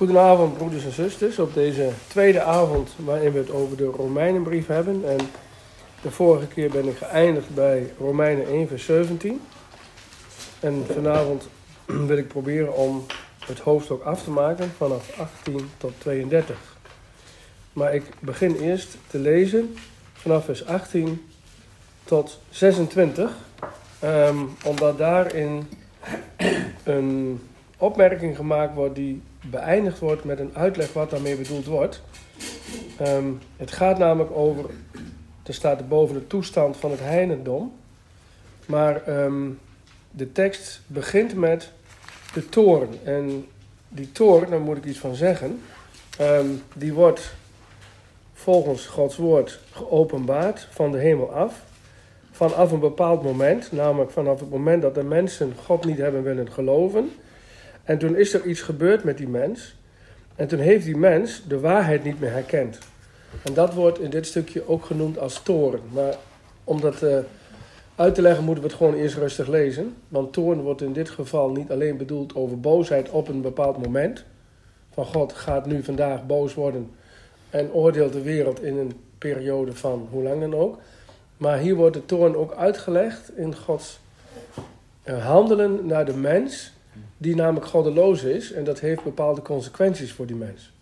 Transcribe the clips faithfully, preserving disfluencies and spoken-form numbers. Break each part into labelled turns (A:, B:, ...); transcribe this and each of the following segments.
A: Goedenavond broeders en zusters, op deze tweede avond waarin we het over de Romeinenbrief hebben. En de vorige keer ben ik geëindigd bij Romeinen één vers zeventien. En vanavond wil ik proberen om het hoofdstuk af te maken vanaf achttien tot tweeëndertig. Maar ik begin eerst te lezen vanaf vers achttien tot zesentwintig. Um, omdat daarin een opmerking gemaakt wordt die beëindigd wordt met een uitleg wat daarmee bedoeld wordt. Um, het gaat namelijk over, er staat er boven de toestand van het heidendom. Maar um, de tekst begint met de toorn. En die toorn, daar moet ik iets van zeggen, um, die wordt volgens Gods woord geopenbaard van de hemel af. Vanaf een bepaald moment, namelijk vanaf het moment dat de mensen God niet hebben willen geloven. En toen is er iets gebeurd met die mens. En toen heeft die mens de waarheid niet meer herkend. En dat wordt in dit stukje ook genoemd als toorn. Maar om dat uh, uit te leggen moeten we het gewoon eerst rustig lezen. Want toorn wordt in dit geval niet alleen bedoeld over boosheid op een bepaald moment. Van God gaat nu vandaag boos worden en oordeelt de wereld in een periode van hoe lang dan ook. Maar hier wordt de toorn ook uitgelegd in Gods uh, handelen naar de mens, die namelijk goddeloos is. En dat heeft bepaalde consequenties voor die mens.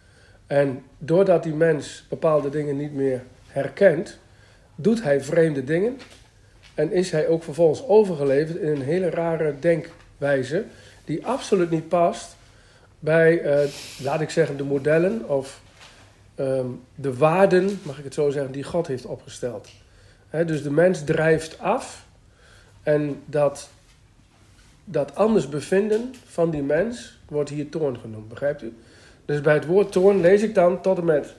A: En doordat die mens bepaalde dingen niet meer herkent, doet hij vreemde dingen. En is hij ook vervolgens overgeleverd in een hele rare denkwijze, die absoluut niet past bij, uh, laat ik zeggen, de modellen of um, de waarden, mag ik het zo zeggen, die God heeft opgesteld. He, dus de mens drijft af en dat, dat anders bevinden van die mens wordt hier toorn genoemd, begrijpt u? Dus bij het woord toorn lees ik dan tot en met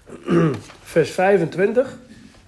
A: vers vijfentwintig,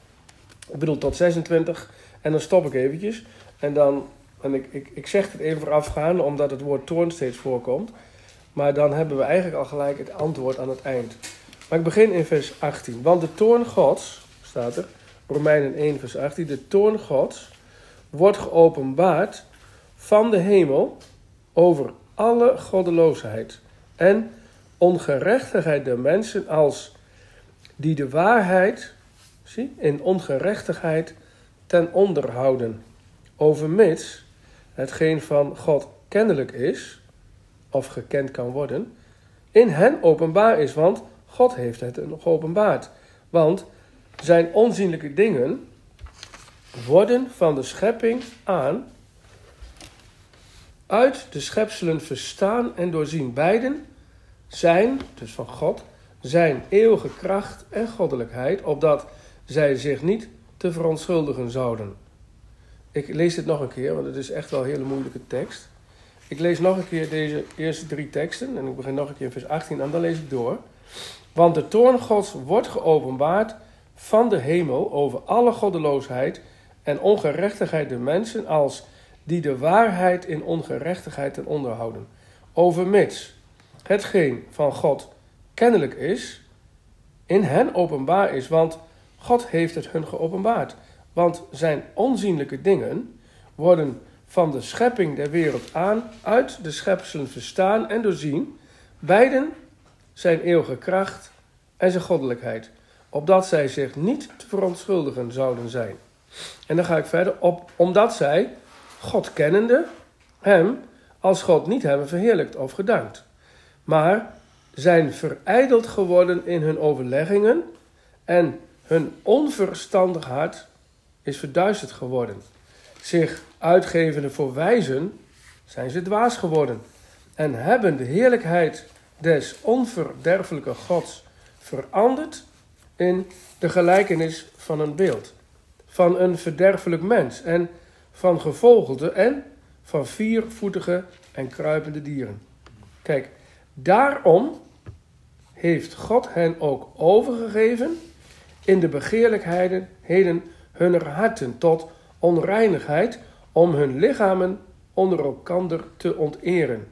A: ik bedoel tot zesentwintig, en dan stop ik eventjes. En dan, en ik, ik, ik zeg het even voorafgaande omdat het woord toorn steeds voorkomt, maar dan hebben we eigenlijk al gelijk het antwoord aan het eind. Maar ik begin in vers achttien, want de toorn Gods, staat er, Romeinen één vers achttien, de toorn Gods wordt geopenbaard van de hemel over alle goddeloosheid en ongerechtigheid der mensen als die de waarheid, zie, in ongerechtigheid ten onder houden, overmits hetgeen van God kennelijk is, of gekend kan worden, in hen openbaar is, want God heeft het geopenbaard. Want zijn onzienlijke dingen worden van de schepping aan uit de schepselen verstaan en doorzien. Beiden zijn, dus van God, zijn eeuwige kracht en goddelijkheid, opdat zij zich niet te verontschuldigen zouden. Ik lees dit nog een keer, want het is echt wel een hele moeilijke tekst. Ik lees nog een keer deze eerste drie teksten en ik begin nog een keer in vers achttien en dan lees ik door. Want de toorn Gods wordt geopenbaard van de hemel over alle goddeloosheid en ongerechtigheid der mensen als die de waarheid in ongerechtigheid ten onder houden. Overmits hetgeen van God kennelijk is, in hen openbaar is, want God heeft het hun geopenbaard. Want zijn onzienlijke dingen worden van de schepping der wereld aan uit de schepselen verstaan en doorzien. Beiden zijn eeuwige kracht en zijn goddelijkheid, opdat zij zich niet te verontschuldigen zouden zijn. En dan ga ik verder op, omdat zij, God kennende, hem als God niet hebben verheerlijkt of gedankt, maar zijn verijdeld geworden in hun overleggingen en hun onverstandig hart is verduisterd geworden. Zich uitgevende voor wijzen zijn ze dwaas geworden en hebben de heerlijkheid des onverderfelijke Gods veranderd in de gelijkenis van een beeld, van een verderfelijk mens en van gevogelte en van viervoetige en kruipende dieren. Kijk, daarom heeft God hen ook overgegeven in de begeerlijkheden hunner harten tot onreinigheid, om hun lichamen onder elkander te onteren,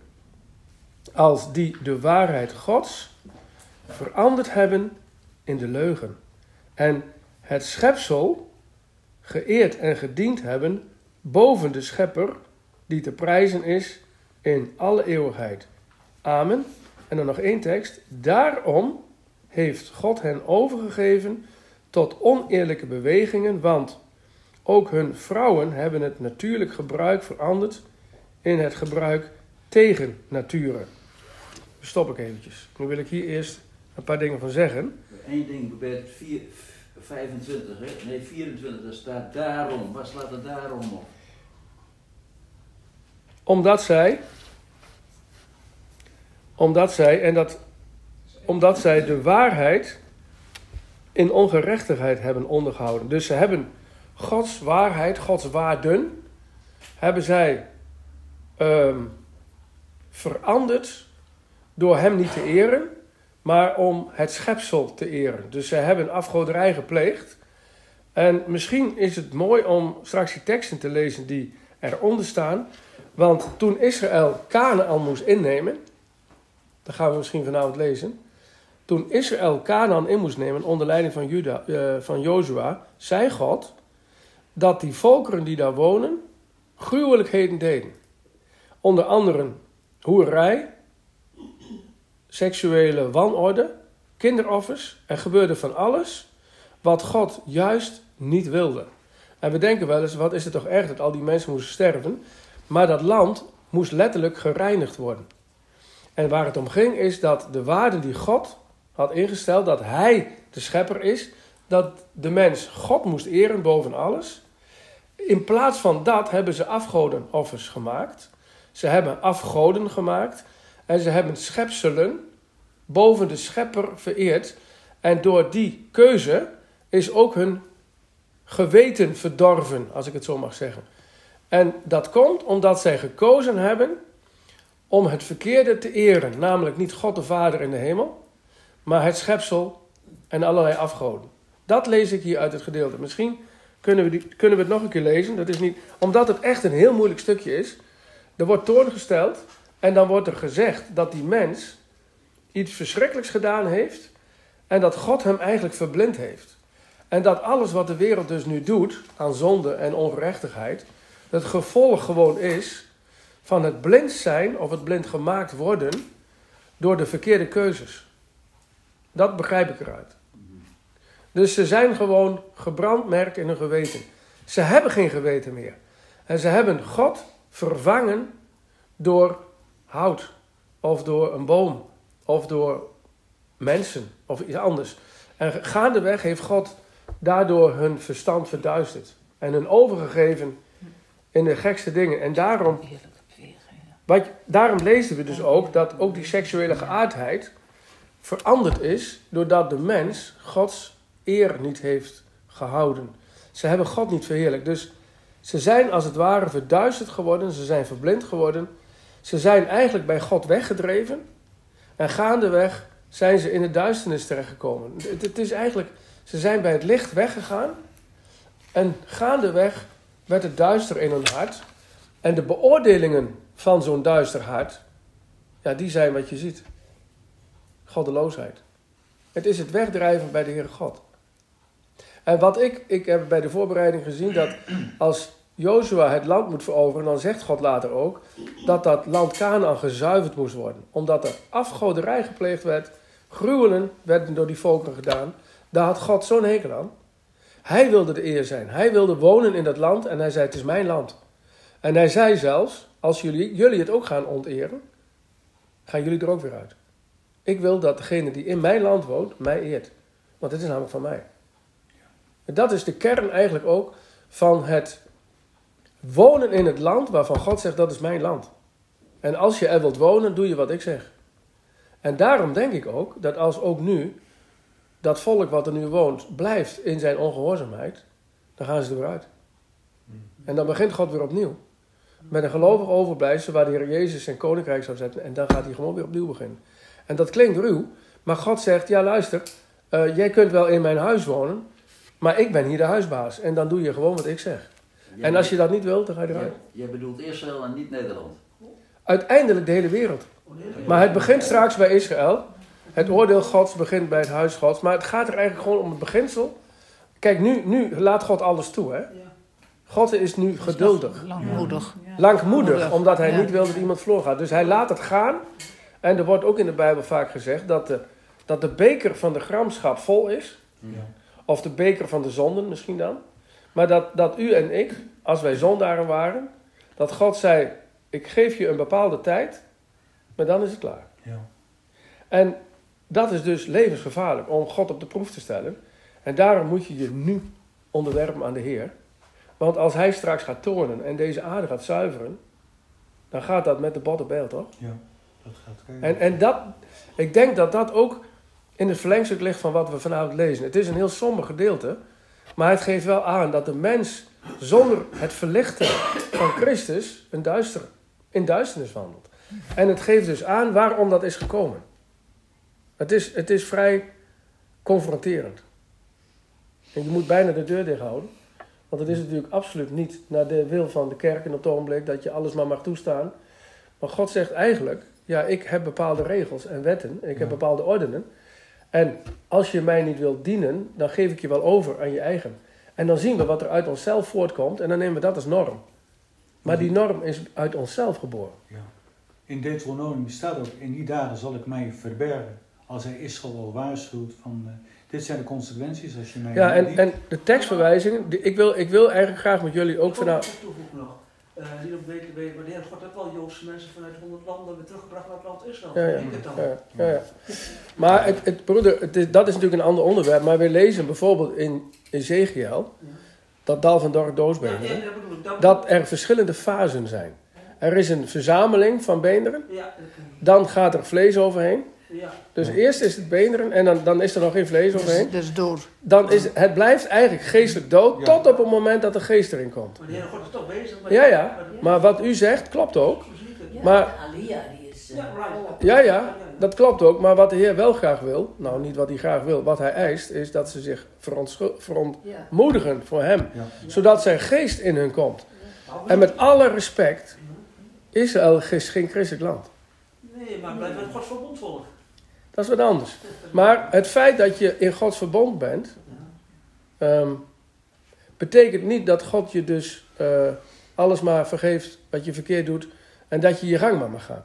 A: als die de waarheid Gods veranderd hebben in de leugen, en het schepsel geëerd en gediend hebben boven de schepper, die te prijzen is in alle eeuwigheid. Amen. En dan nog één tekst. Daarom heeft God hen overgegeven tot oneerlijke bewegingen, want ook hun vrouwen hebben het natuurlijk gebruik veranderd in het gebruik tegen nature. Dus stop ik eventjes. Nu wil ik hier eerst een paar dingen van zeggen.
B: Eén ding bij het vier, vijfentwintig, hè? Nee vierentwintig, daar staat daarom. Waar slaat het daarom op?
A: Omdat zij, omdat zij, en dat, omdat zij de waarheid in ongerechtigheid hebben ondergehouden. Dus ze hebben Gods waarheid, Gods waarden, hebben zij um, veranderd door hem niet te eren, maar om het schepsel te eren. Dus zij hebben afgoderij gepleegd. En misschien is het mooi om straks die teksten te lezen die eronder staan. Want toen Israël Kanaan moest innemen, dat gaan we misschien vanavond lezen. Toen Israël Kanaan in moest nemen onder leiding van, Juda, uh, van Jozua, zei God dat die volkeren die daar wonen gruwelijkheden deden. Onder andere hoerij, seksuele wanorde, kinderoffers. Er gebeurde van alles wat God juist niet wilde. En we denken wel eens, wat is het toch erg dat al die mensen moesten sterven. Maar dat land moest letterlijk gereinigd worden. En waar het om ging is dat de waarde die God had ingesteld, dat hij de schepper is, dat de mens God moest eren boven alles. In plaats van dat hebben ze afgodenoffers gemaakt. Ze hebben afgoden gemaakt. En ze hebben schepselen boven de schepper vereerd. En door die keuze is ook hun geweten verdorven, als ik het zo mag zeggen. En dat komt omdat zij gekozen hebben om het verkeerde te eren. Namelijk niet God de Vader in de hemel, maar het schepsel en allerlei afgoden. Dat lees ik hier uit het gedeelte. Misschien kunnen we, die, kunnen we het nog een keer lezen. Dat is niet, omdat het echt een heel moeilijk stukje is. Er wordt toorn gesteld en dan wordt er gezegd dat die mens iets verschrikkelijks gedaan heeft en dat God hem eigenlijk verblind heeft. En dat alles wat de wereld dus nu doet aan zonde en ongerechtigheid, het gevolg gewoon is van het blind zijn of het blind gemaakt worden door de verkeerde keuzes. Dat begrijp ik eruit. Dus ze zijn gewoon gebrandmerkt in hun geweten. Ze hebben geen geweten meer. En ze hebben God vervangen door hout of door een boom of door mensen of iets anders. En gaandeweg heeft God daardoor hun verstand verduisterd en hun overgegeven in de gekste dingen. En daarom, wat, daarom lezen we dus ook dat ook die seksuele geaardheid veranderd is doordat de mens Gods eer niet heeft gehouden. Ze hebben God niet verheerlijkt. Dus ze zijn als het ware verduisterd geworden, ze zijn verblind geworden. Ze zijn eigenlijk bij God weggedreven en gaandeweg zijn ze in de duisternis terechtgekomen. Het, het is eigenlijk, ze zijn bij het licht weggegaan en gaandeweg werd het duister in hun hart. En de beoordelingen van zo'n duister hart, ja, die zijn wat je ziet. Goddeloosheid. Het is het wegdrijven bij de Heere God. En wat ik, ik heb bij de voorbereiding gezien, dat als Jozua het land moet veroveren, dan zegt God later ook, dat dat land Kanaan gezuiverd moest worden. Omdat er afgoderij gepleegd werd, gruwelen werden door die volken gedaan. Daar had God zo'n hekel aan. Hij wilde de eer zijn. Hij wilde wonen in dat land en hij zei, het is mijn land. En hij zei zelfs, als jullie, jullie het ook gaan onteren, gaan jullie er ook weer uit. Ik wil dat degene die in mijn land woont, mij eert. Want het is namelijk van mij. En dat is de kern eigenlijk ook van het wonen in het land waarvan God zegt, dat is mijn land. En als je er wilt wonen, doe je wat ik zeg. En daarom denk ik ook, dat als ook nu dat volk wat er nu woont, blijft in zijn ongehoorzaamheid, dan gaan ze eruit. En dan begint God weer opnieuw. Met een gelovig overblijfsel waar de Heer Jezus zijn koninkrijk zou zetten. En dan gaat hij gewoon weer opnieuw beginnen. En dat klinkt ruw, maar God zegt, ja luister, uh, jij kunt wel in mijn huis wonen, maar ik ben hier de huisbaas. En dan doe je gewoon wat ik zeg. Jij en als je dat niet wilt, dan ga je eruit.
B: Jij bedoelt Israël en niet Nederland?
A: Uiteindelijk de hele wereld. Maar het begint straks bij Israël. Het oordeel Gods begint bij het huis Gods. Maar het gaat er eigenlijk gewoon om het beginsel. Kijk, nu, nu laat God alles toe, hè. God is nu geduldig.
C: Langmoedig.
A: Langmoedig, omdat hij niet wil dat iemand verloren gaat. Dus hij laat het gaan. En er wordt ook in de Bijbel vaak gezegd dat de, dat de beker van de gramschap vol is.
C: Ja.
A: Of de beker van de zonden misschien dan. Maar dat, dat u en ik, als wij zondaren waren, dat God zei, ik geef je een bepaalde tijd, maar dan is het klaar.
C: Ja.
A: En dat is dus levensgevaarlijk om God op de proef te stellen. En daarom moet je je nu onderwerpen aan de Heer. Want als hij straks gaat toornen en deze aarde gaat zuiveren, dan gaat dat met de botte bijl, toch?
C: Ja, dat gaat kijken.
A: En, en dat, ik denk dat dat ook in het verlengstuk ligt van wat we vanavond lezen. Het is een heel somber gedeelte, maar het geeft wel aan dat de mens zonder het verlichten van Christus een duister, in duisternis wandelt. En het geeft dus aan waarom dat is gekomen. Het is, het is vrij confronterend. En je moet bijna de deur dicht houden. Want het is natuurlijk absoluut niet naar de wil van de kerk in op het ogenblik dat je alles maar mag toestaan. Maar God zegt eigenlijk, ja, ik heb bepaalde regels en wetten. Ik heb
C: Ja.
A: bepaalde ordenen. En als je mij niet wilt dienen, dan geef ik je wel over aan je eigen. En dan zien we wat er uit onszelf voortkomt en dan nemen we dat als norm. Maar die norm is uit onszelf geboren.
C: Ja. In Deuteronomium staat ook, in die dagen zal ik mij verbergen. Als hij Israël al waarschuwt van, uh, dit zijn de consequenties als je mij
A: Ja, en,
C: niet-
A: en de tekstverwijzingen, die- ik wil, ik wil eigenlijk graag met jullie ook
D: Ik
A: vanavond...
D: wil nog toevoegen nog. Uh, hier op B T B, maar de Heer God heeft wel Joodse mensen vanuit honderd landen weer teruggebracht naar het land Israël.
A: Ja, ja.
D: Denk het dan.
A: Ja, ja, ja. Maar het, het, broeder, het is, dat is natuurlijk een ander onderwerp. Maar we lezen bijvoorbeeld in Ezekiel,
D: Ja.
A: dat dal van dorre
D: Ja,
A: doosbeenderen,
D: ja, dat bedoel ik. Dat
A: dat er verschillende fasen zijn. Er is een verzameling van beenderen,
D: Ja, dat kan
A: dan gaat er vlees overheen.
D: Ja.
A: Dus eerst is het beenderen en dan, dan is er nog geen vlees overheen.
E: Dat is dood.
A: Dan is het blijft eigenlijk geestelijk dood
C: Ja.
A: tot op het moment dat de geest erin komt.
D: Maar de Heer God is toch bezig met...
A: Ja, ja. Maar wat u zegt klopt ook.
F: Ja,
A: Maar-
F: Alia die is uh,
D: Ja, right.
F: volop.
A: Ja, ja, dat klopt ook. Maar wat de Heer wel graag wil, nou niet wat hij graag wil, wat hij eist, is dat ze zich verontschu- verontmoedigen
F: Ja.
A: voor hem.
C: Ja.
A: Zodat zijn geest in hun komt. En met alle respect, Israël is geen christelijk land.
D: Nee, maar blijf met Gods verbond volgen.
A: Dat is wat anders. Maar het feit dat je in Gods verbond bent, ehm, betekent niet dat God je dus eh, alles maar vergeeft wat je verkeerd doet en dat je je gang maar mag gaan.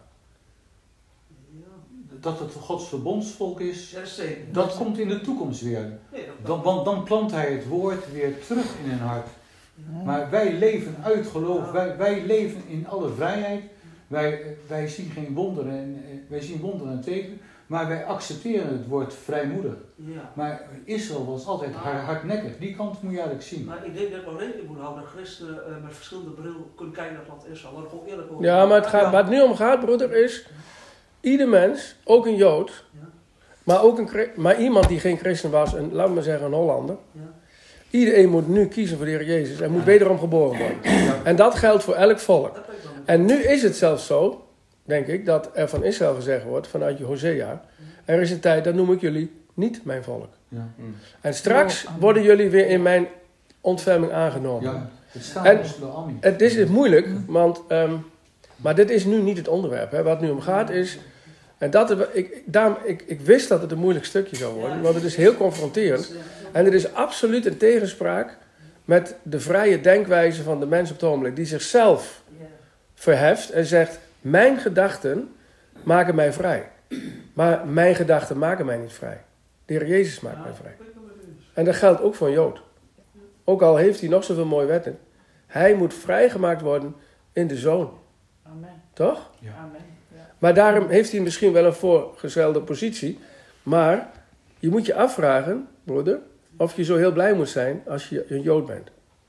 C: Dat het Gods verbondsvolk is,
D: Ja, dat is zeker.
C: dat komt in de toekomst weer.
D: Nee, dat
C: Dan, want dan plant hij het woord weer terug in hun hart. Maar wij leven uit geloof, wij, wij leven in alle vrijheid. Wij, wij zien geen wonderen, en, eh, wij zien wonderen en tekenen, maar wij accepteren het woord vrijmoedig.
D: Ja.
C: Maar Israël was altijd hard- hardnekkig, die kant moet je eigenlijk zien.
D: Maar ik denk dat we rekening moeten houden dat christenen uh, met verschillende bril kunnen kijken naar het land Israël. Daar gewoon eerlijk over.
A: Ja, maar het gaat, waar het nu om gaat, broeder, is ieder mens, ook een Jood,
D: Ja.
A: maar ook een, chri- maar iemand die geen christen was, een, laat me zeggen een Hollander.
D: Ja.
A: Iedereen moet nu kiezen voor de Heer Jezus en moet wederom geboren worden. En dat geldt voor elk volk.
D: Dat weet ik dan niet.
A: En nu is het zelfs zo, denk ik, dat er van Israël gezegd wordt, vanuit Hosea, er is een tijd, dat noem ik jullie niet mijn volk.
C: Ja,
A: En straks worden jullie weer in mijn ontferming aangenomen.
C: ja het staat
A: En-
C: ons wel aan.
A: Het is moeilijk, want, ehm, maar dit is nu niet het onderwerp. Hè. Wat het nu om gaat is, en dat, ik, ik, daarom, ik, ik wist dat het een moeilijk stukje zou worden, want het is heel confronterend. En het is absoluut een tegenspraak met de vrije denkwijze van de mens op het ogenblik, die zichzelf
F: Ja.
A: verheft en zegt, mijn gedachten maken mij vrij. Maar mijn gedachten maken mij niet vrij. De Heer Jezus maakt mij vrij. En dat geldt ook voor een Jood. Ook al heeft hij nog zoveel mooie wetten. Hij moet vrijgemaakt worden in de Zoon.
F: Amen.
A: Toch?
C: Ja.
F: Amen. Ja.
A: Maar daarom heeft hij misschien wel een voorgestelde positie. Maar je moet je afvragen, broeder, of je zo heel blij moet zijn als je een Jood bent.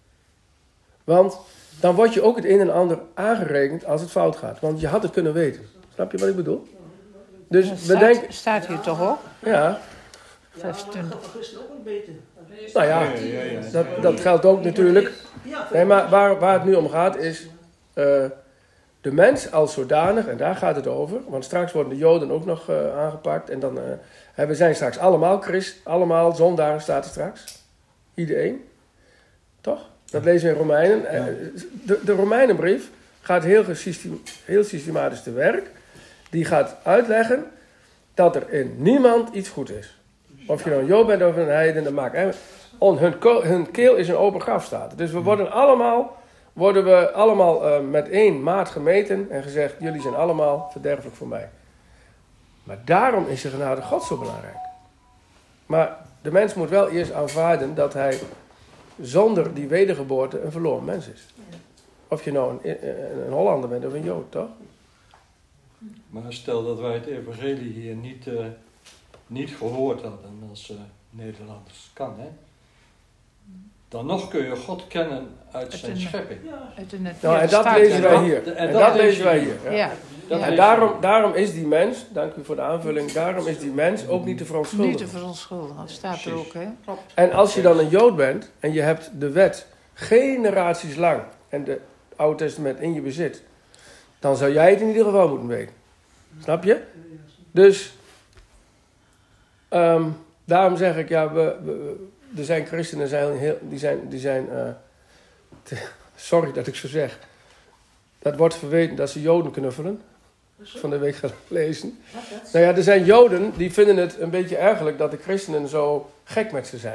A: Want dan wordt je ook het een en ander aangerekend als het fout gaat. Want je had het kunnen weten. Snap je wat ik bedoel? Dus
E: Dat
A: we
E: staat,
A: denken,
E: staat hier toch ook?
A: ja,
D: Ja, maar dat
E: vijfentwintig.
D: gaat van christenen ook een beetje.
A: nou ja, dat, dat geldt ook natuurlijk.
D: Ja,
A: Nee, maar waar, waar het nu om gaat is, eh, de mens als zodanig, en daar gaat het over, want straks worden de Joden ook nog eh, aangepakt, en dan uh, we zijn straks allemaal Christ, allemaal zondaren staat er straks, iedereen, toch? Dat lezen we in Romeinen. Eh, De, de Romeinenbrief gaat heel, gesystem- heel systematisch te werk, die gaat uitleggen dat er in niemand iets goed is. Of je nou een Jood bent of een heiden, dat maakt hè. On, hun, ko- hun keel is een open graf staat. Dus we worden allemaal, worden we allemaal uh, met één maat gemeten en gezegd, jullie zijn allemaal verderfelijk voor mij. Maar daarom is de genade God zo belangrijk. Maar de mens moet wel eerst aanvaarden dat hij zonder die wedergeboorte een verloren mens is. Of je nou een, een Hollander bent of een Jood, toch?
E: Maar stel dat wij het evangelie hier niet, uh, niet gehoord hadden als uh, Nederlanders. Kan, hè? Dan nog kun je God kennen uit zijn schepping.
F: Uit een,
A: nou,
F: ja,
A: en dat
F: staat
A: lezen
F: er.
A: wij hier. En, en dat, dat lezen wij hier. Ja.
F: Ja.
E: Dat
F: Ja.
A: En daarom, daarom is die mens, dank u voor de aanvulling, daarom is die mens ook niet te verontschuldigen.
F: Niet te verontschuldigen, dat staat er ook, hè?
A: En als je dan een Jood bent en je hebt de wet generaties lang en de Oude Testament in je bezit, dan zou jij het in ieder geval moeten weten. Snap je? Dus, um, daarom zeg ik, ja, we, we, er zijn christenen zijn heel, die zijn, die zijn uh, te, sorry dat ik zo zeg, dat wordt verweten dat ze Joden knuffelen. Van de week gelezen. Nou ja, er zijn Joden die vinden het een beetje ergerlijk dat de christenen zo gek met ze zijn.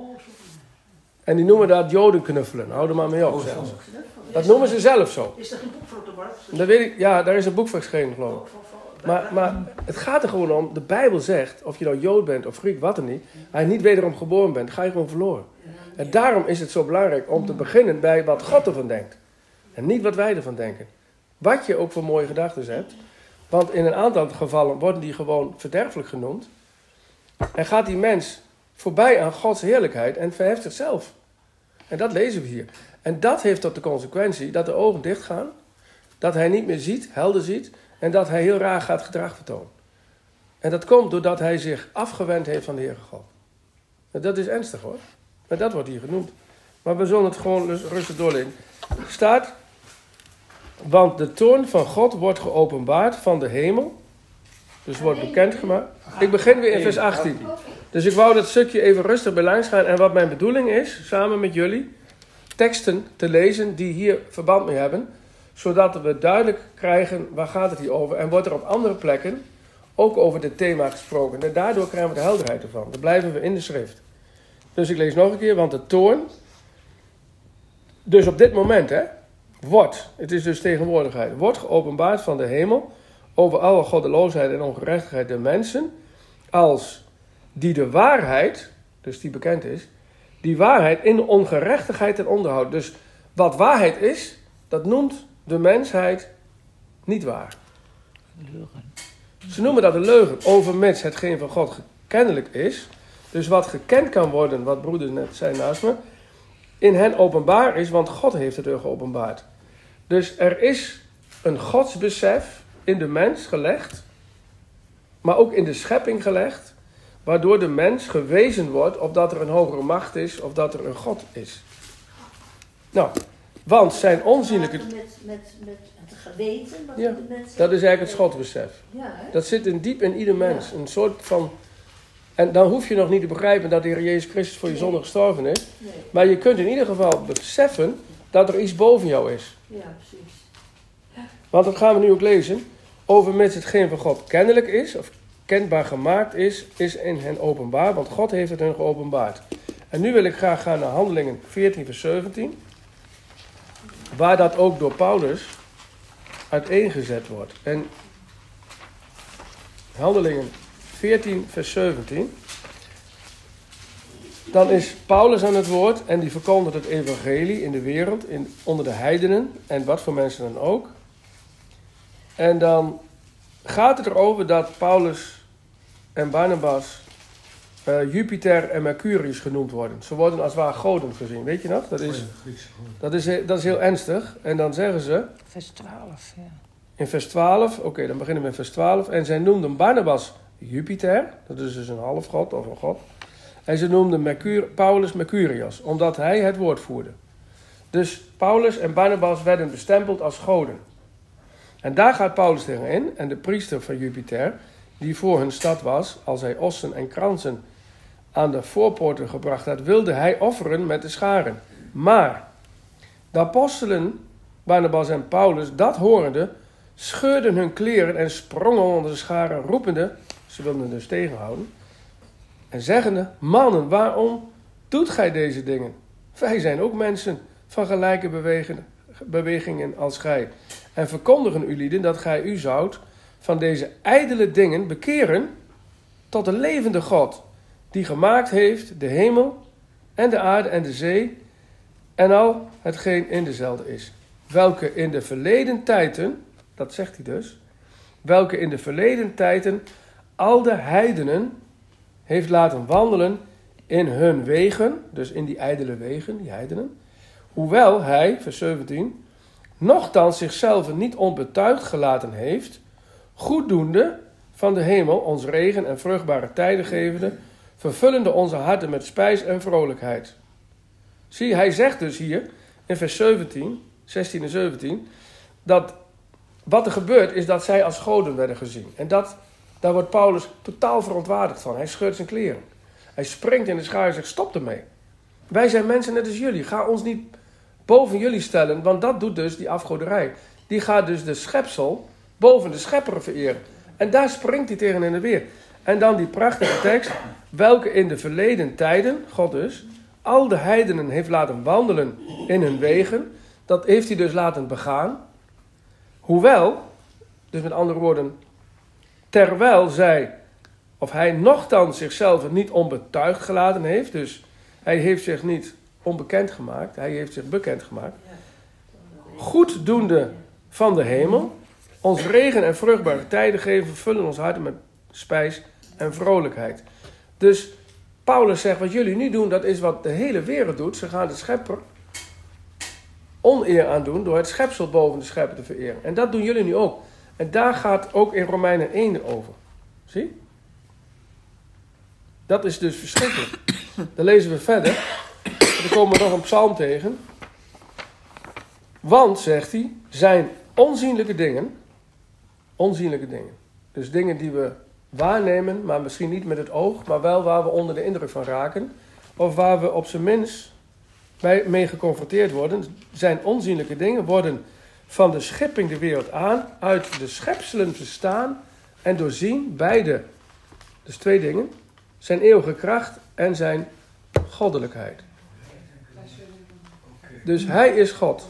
A: En die noemen dat Joden knuffelen. Hou er maar mee op zelfs. Dat noemen ze zelf zo.
D: Is er geen boek voor op de markt?
A: Dat weet ik, ja, daar is een boek voor geschreven, geloof ik. Maar, maar het gaat er gewoon om, de Bijbel zegt, of je nou Jood bent of Griek, wat dan niet, als je niet wederom geboren bent, ga je gewoon verloren. En daarom is het zo belangrijk om te beginnen bij wat God ervan denkt. En niet wat wij ervan denken. Wat je ook voor mooie gedachten hebt. Want in een aantal gevallen worden die gewoon verderfelijk genoemd. En gaat die mens voorbij aan Gods heerlijkheid en verheft zichzelf. En dat lezen we hier. En dat heeft tot de consequentie dat de ogen dicht gaan. Dat hij niet meer ziet, helder ziet. En dat hij heel raar gaat gedrag vertonen. En dat komt doordat hij zich afgewend heeft van de Heere God. En dat is ernstig hoor. En dat wordt hier genoemd. Maar we zullen het gewoon rustig doorlezen. Staat... Want de toorn van God wordt geopenbaard van de hemel. Dus wordt bekendgemaakt. Ik begin weer in vers achttien. Dus ik wou dat stukje even rustig bij langs gaan. En wat mijn bedoeling is, samen met jullie, teksten te lezen die hier verband mee hebben. Zodat we duidelijk krijgen, waar gaat het hier over? En wordt er op andere plekken ook over dit thema gesproken. En daardoor krijgen we de helderheid ervan. Dan blijven we in de schrift. Dus ik lees nog een keer, want de toorn... Dus op dit moment, hè... Wordt, het is dus tegenwoordigheid, wordt geopenbaard van de hemel over alle goddeloosheid en ongerechtigheid der mensen, als die de waarheid, dus die bekend is, die waarheid in de ongerechtigheid ten onderhoud. Dus wat waarheid is, dat noemt de mensheid niet waar.
F: Leugen.
A: Ze noemen dat een leugen, overmits hetgeen van God kennelijk is. Dus wat gekend kan worden, wat broeder net zei naast me, in hen openbaar is, want God heeft het er geopenbaard. Dus er is een godsbesef in de mens gelegd, maar ook in de schepping gelegd, waardoor de mens gewezen wordt op dat er een hogere macht is of dat er een God is. Nou, want zijn onzienlijke...
G: Met, met, met het geweten, wat
A: Ja,
G: de mensen...
A: dat is eigenlijk het godsbesef.
G: Ja, hè?
A: Dat zit in diep in ieder mens. Een soort van... En dan hoef je nog niet te begrijpen dat de Heer Jezus Christus voor je zonde gestorven is.
G: Nee.
A: Maar je kunt in ieder geval beseffen dat er iets boven jou is.
G: Ja, precies.
A: Want dat gaan we nu ook lezen. Overmits hetgeen van God kennelijk is, of kenbaar gemaakt is, is in hen openbaar. Want God heeft het hen geopenbaard. En nu wil ik graag gaan naar Handelingen veertien vers zeventien. Waar dat ook door Paulus uiteengezet wordt. En Handelingen veertien vers zeventien. Dan is Paulus aan het woord en die verkondigt het evangelie in de wereld, in, onder de heidenen en wat voor mensen dan ook. En dan gaat het erover dat Paulus en Barnabas uh, Jupiter en Mercurius genoemd worden. Ze worden als het ware goden gezien, weet je nog? Dat is, dat is, dat is heel ernstig. En dan zeggen ze
F: Vers twaalf, ja.
A: in vers twaalf, oké, okay, dan beginnen we in vers twaalf. En zij noemden Barnabas Jupiter, dat is dus een halfgod of een god. En ze noemden Mercur, Paulus Mercurius, omdat hij het woord voerde. Dus Paulus en Barnabas werden bestempeld als goden. En daar gaat Paulus tegen in. En de priester van Jupiter, die voor hun stad was, als hij ossen en kransen aan de voorpoorten gebracht had, wilde hij offeren met de scharen. Maar de apostelen, Barnabas en Paulus, dat horende, scheurden hun kleren en sprongen onder de scharen, roepende, ze wilden dus tegenhouden, en zeggende, mannen, waarom doet gij deze dingen? Wij zijn ook mensen van gelijke bewegingen, bewegingen als gij. En verkondigen u lieden dat gij u zoudt van deze ijdele dingen bekeren tot de levende God, die gemaakt heeft de hemel en de aarde en de zee en al hetgeen in dezelfde is. Welke in de verleden tijden, dat zegt hij dus, welke in de verleden tijden al de heidenen heeft laten wandelen in hun wegen, dus in die ijdele wegen, die heidenen, hoewel hij, vers zeventien, nochtans zichzelf niet onbetuigd gelaten heeft, goeddoende van de hemel ons regen en vruchtbare tijden gevende, vervullende onze harten met spijs en vrolijkheid. Zie, hij zegt dus hier in vers zeventien, zestien en zeventien, dat wat er gebeurt is dat zij als goden werden gezien. En dat, daar wordt Paulus totaal verontwaardigd van. Hij scheurt zijn kleren. Hij springt in de schaar en zegt, stop ermee. Wij zijn mensen net als jullie. Ga ons niet boven jullie stellen, want dat doet dus die afgoderij. Die gaat dus de schepsel boven de schepper vereren. En daar springt hij tegen in de weer. En dan die prachtige tekst, welke in de verleden tijden, God dus, al de heidenen heeft laten wandelen in hun wegen. Dat heeft hij dus laten begaan. Hoewel, dus met andere woorden, terwijl zij, of hij nochtans zichzelf niet onbetuigd gelaten heeft, dus hij heeft zich niet onbekend gemaakt, hij heeft zich bekend gemaakt, goeddoende van de hemel, ons regen en vruchtbare tijden geven, vullen ons harten met spijs en vrolijkheid. Dus Paulus zegt, wat jullie nu doen, dat is wat de hele wereld doet. Ze gaan de schepper oneer aan doen door het schepsel boven de schepper te vereren. En dat doen jullie nu ook. En daar gaat ook in Romeinen één over. Zie? Dat is dus verschrikkelijk. Dan lezen we verder. Dan komen we nog een psalm tegen. Want, zegt hij, zijn onzienlijke dingen, onzienlijke dingen, dus dingen die we waarnemen, maar misschien niet met het oog, maar wel waar we onder de indruk van raken, of waar we op zijn minst bij, mee geconfronteerd worden, zijn onzienlijke dingen, worden van de schepping de wereld aan, uit de schepselen verstaan en doorzien, beide, dus twee dingen, zijn eeuwige kracht en zijn goddelijkheid. Dus hij is God.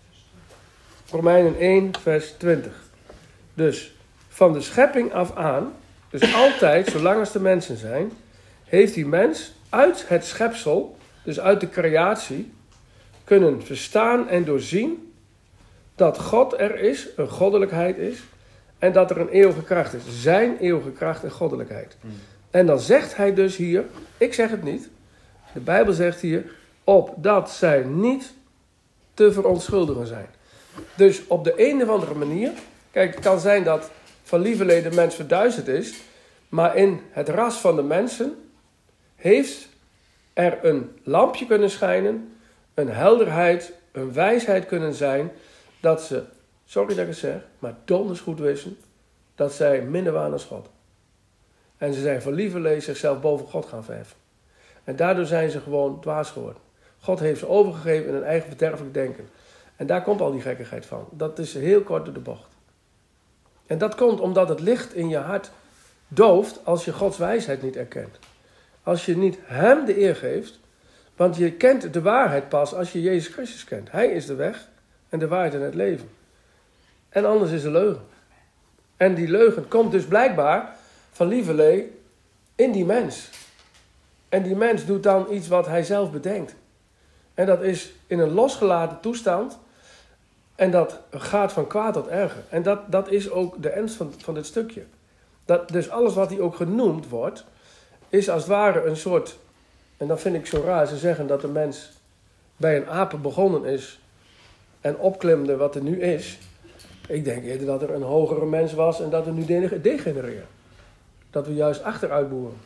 A: Romeinen één, vers twintig. Dus van de schepping af aan, dus altijd, zolang als de mensen zijn, heeft die mens uit het schepsel, dus uit de creatie, kunnen verstaan en doorzien dat God er is, een goddelijkheid is, en dat er een eeuwige kracht is. Zijn eeuwige kracht en goddelijkheid. Hmm. En dan zegt hij dus hier, ik zeg het niet, de Bijbel zegt hier, opdat zij niet te verontschuldigen zijn. Dus op de een of andere manier, kijk, het kan zijn dat van lieverlee de mens verduisterd is, maar in het ras van de mensen heeft er een lampje kunnen schijnen, een helderheid, een wijsheid kunnen zijn, dat ze, sorry dat ik het zeg, maar donders goed wisten dat zij minder waren dan God. En ze zijn van lieverlee zichzelf boven God gaan verheffen. En daardoor zijn ze gewoon dwaas geworden. God heeft ze overgegeven in hun eigen verderfelijk denken. En daar komt al die gekkigheid van. Dat is heel kort door de bocht. En dat komt omdat het licht in je hart dooft als je Gods wijsheid niet erkent. Als je niet hem de eer geeft. Want je kent de waarheid pas als je Jezus Christus kent. Hij is de weg en de waarheid en het leven. En anders is de leugen. En die leugen komt dus blijkbaar van lieverlee in die mens. En die mens doet dan iets wat hij zelf bedenkt. En dat is in een losgelaten toestand. En dat gaat van kwaad tot erger. En dat, dat is ook de ernst van, van dit stukje. Dat, dus alles wat hier ook genoemd wordt, is als het ware een soort, en dat vind ik zo raar, ze zeggen dat de mens bij een apen begonnen is en opklimde wat er nu is. Ik denk eerder dat er een hogere mens was en dat we nu degenereren. Dat we juist achteruit boeren.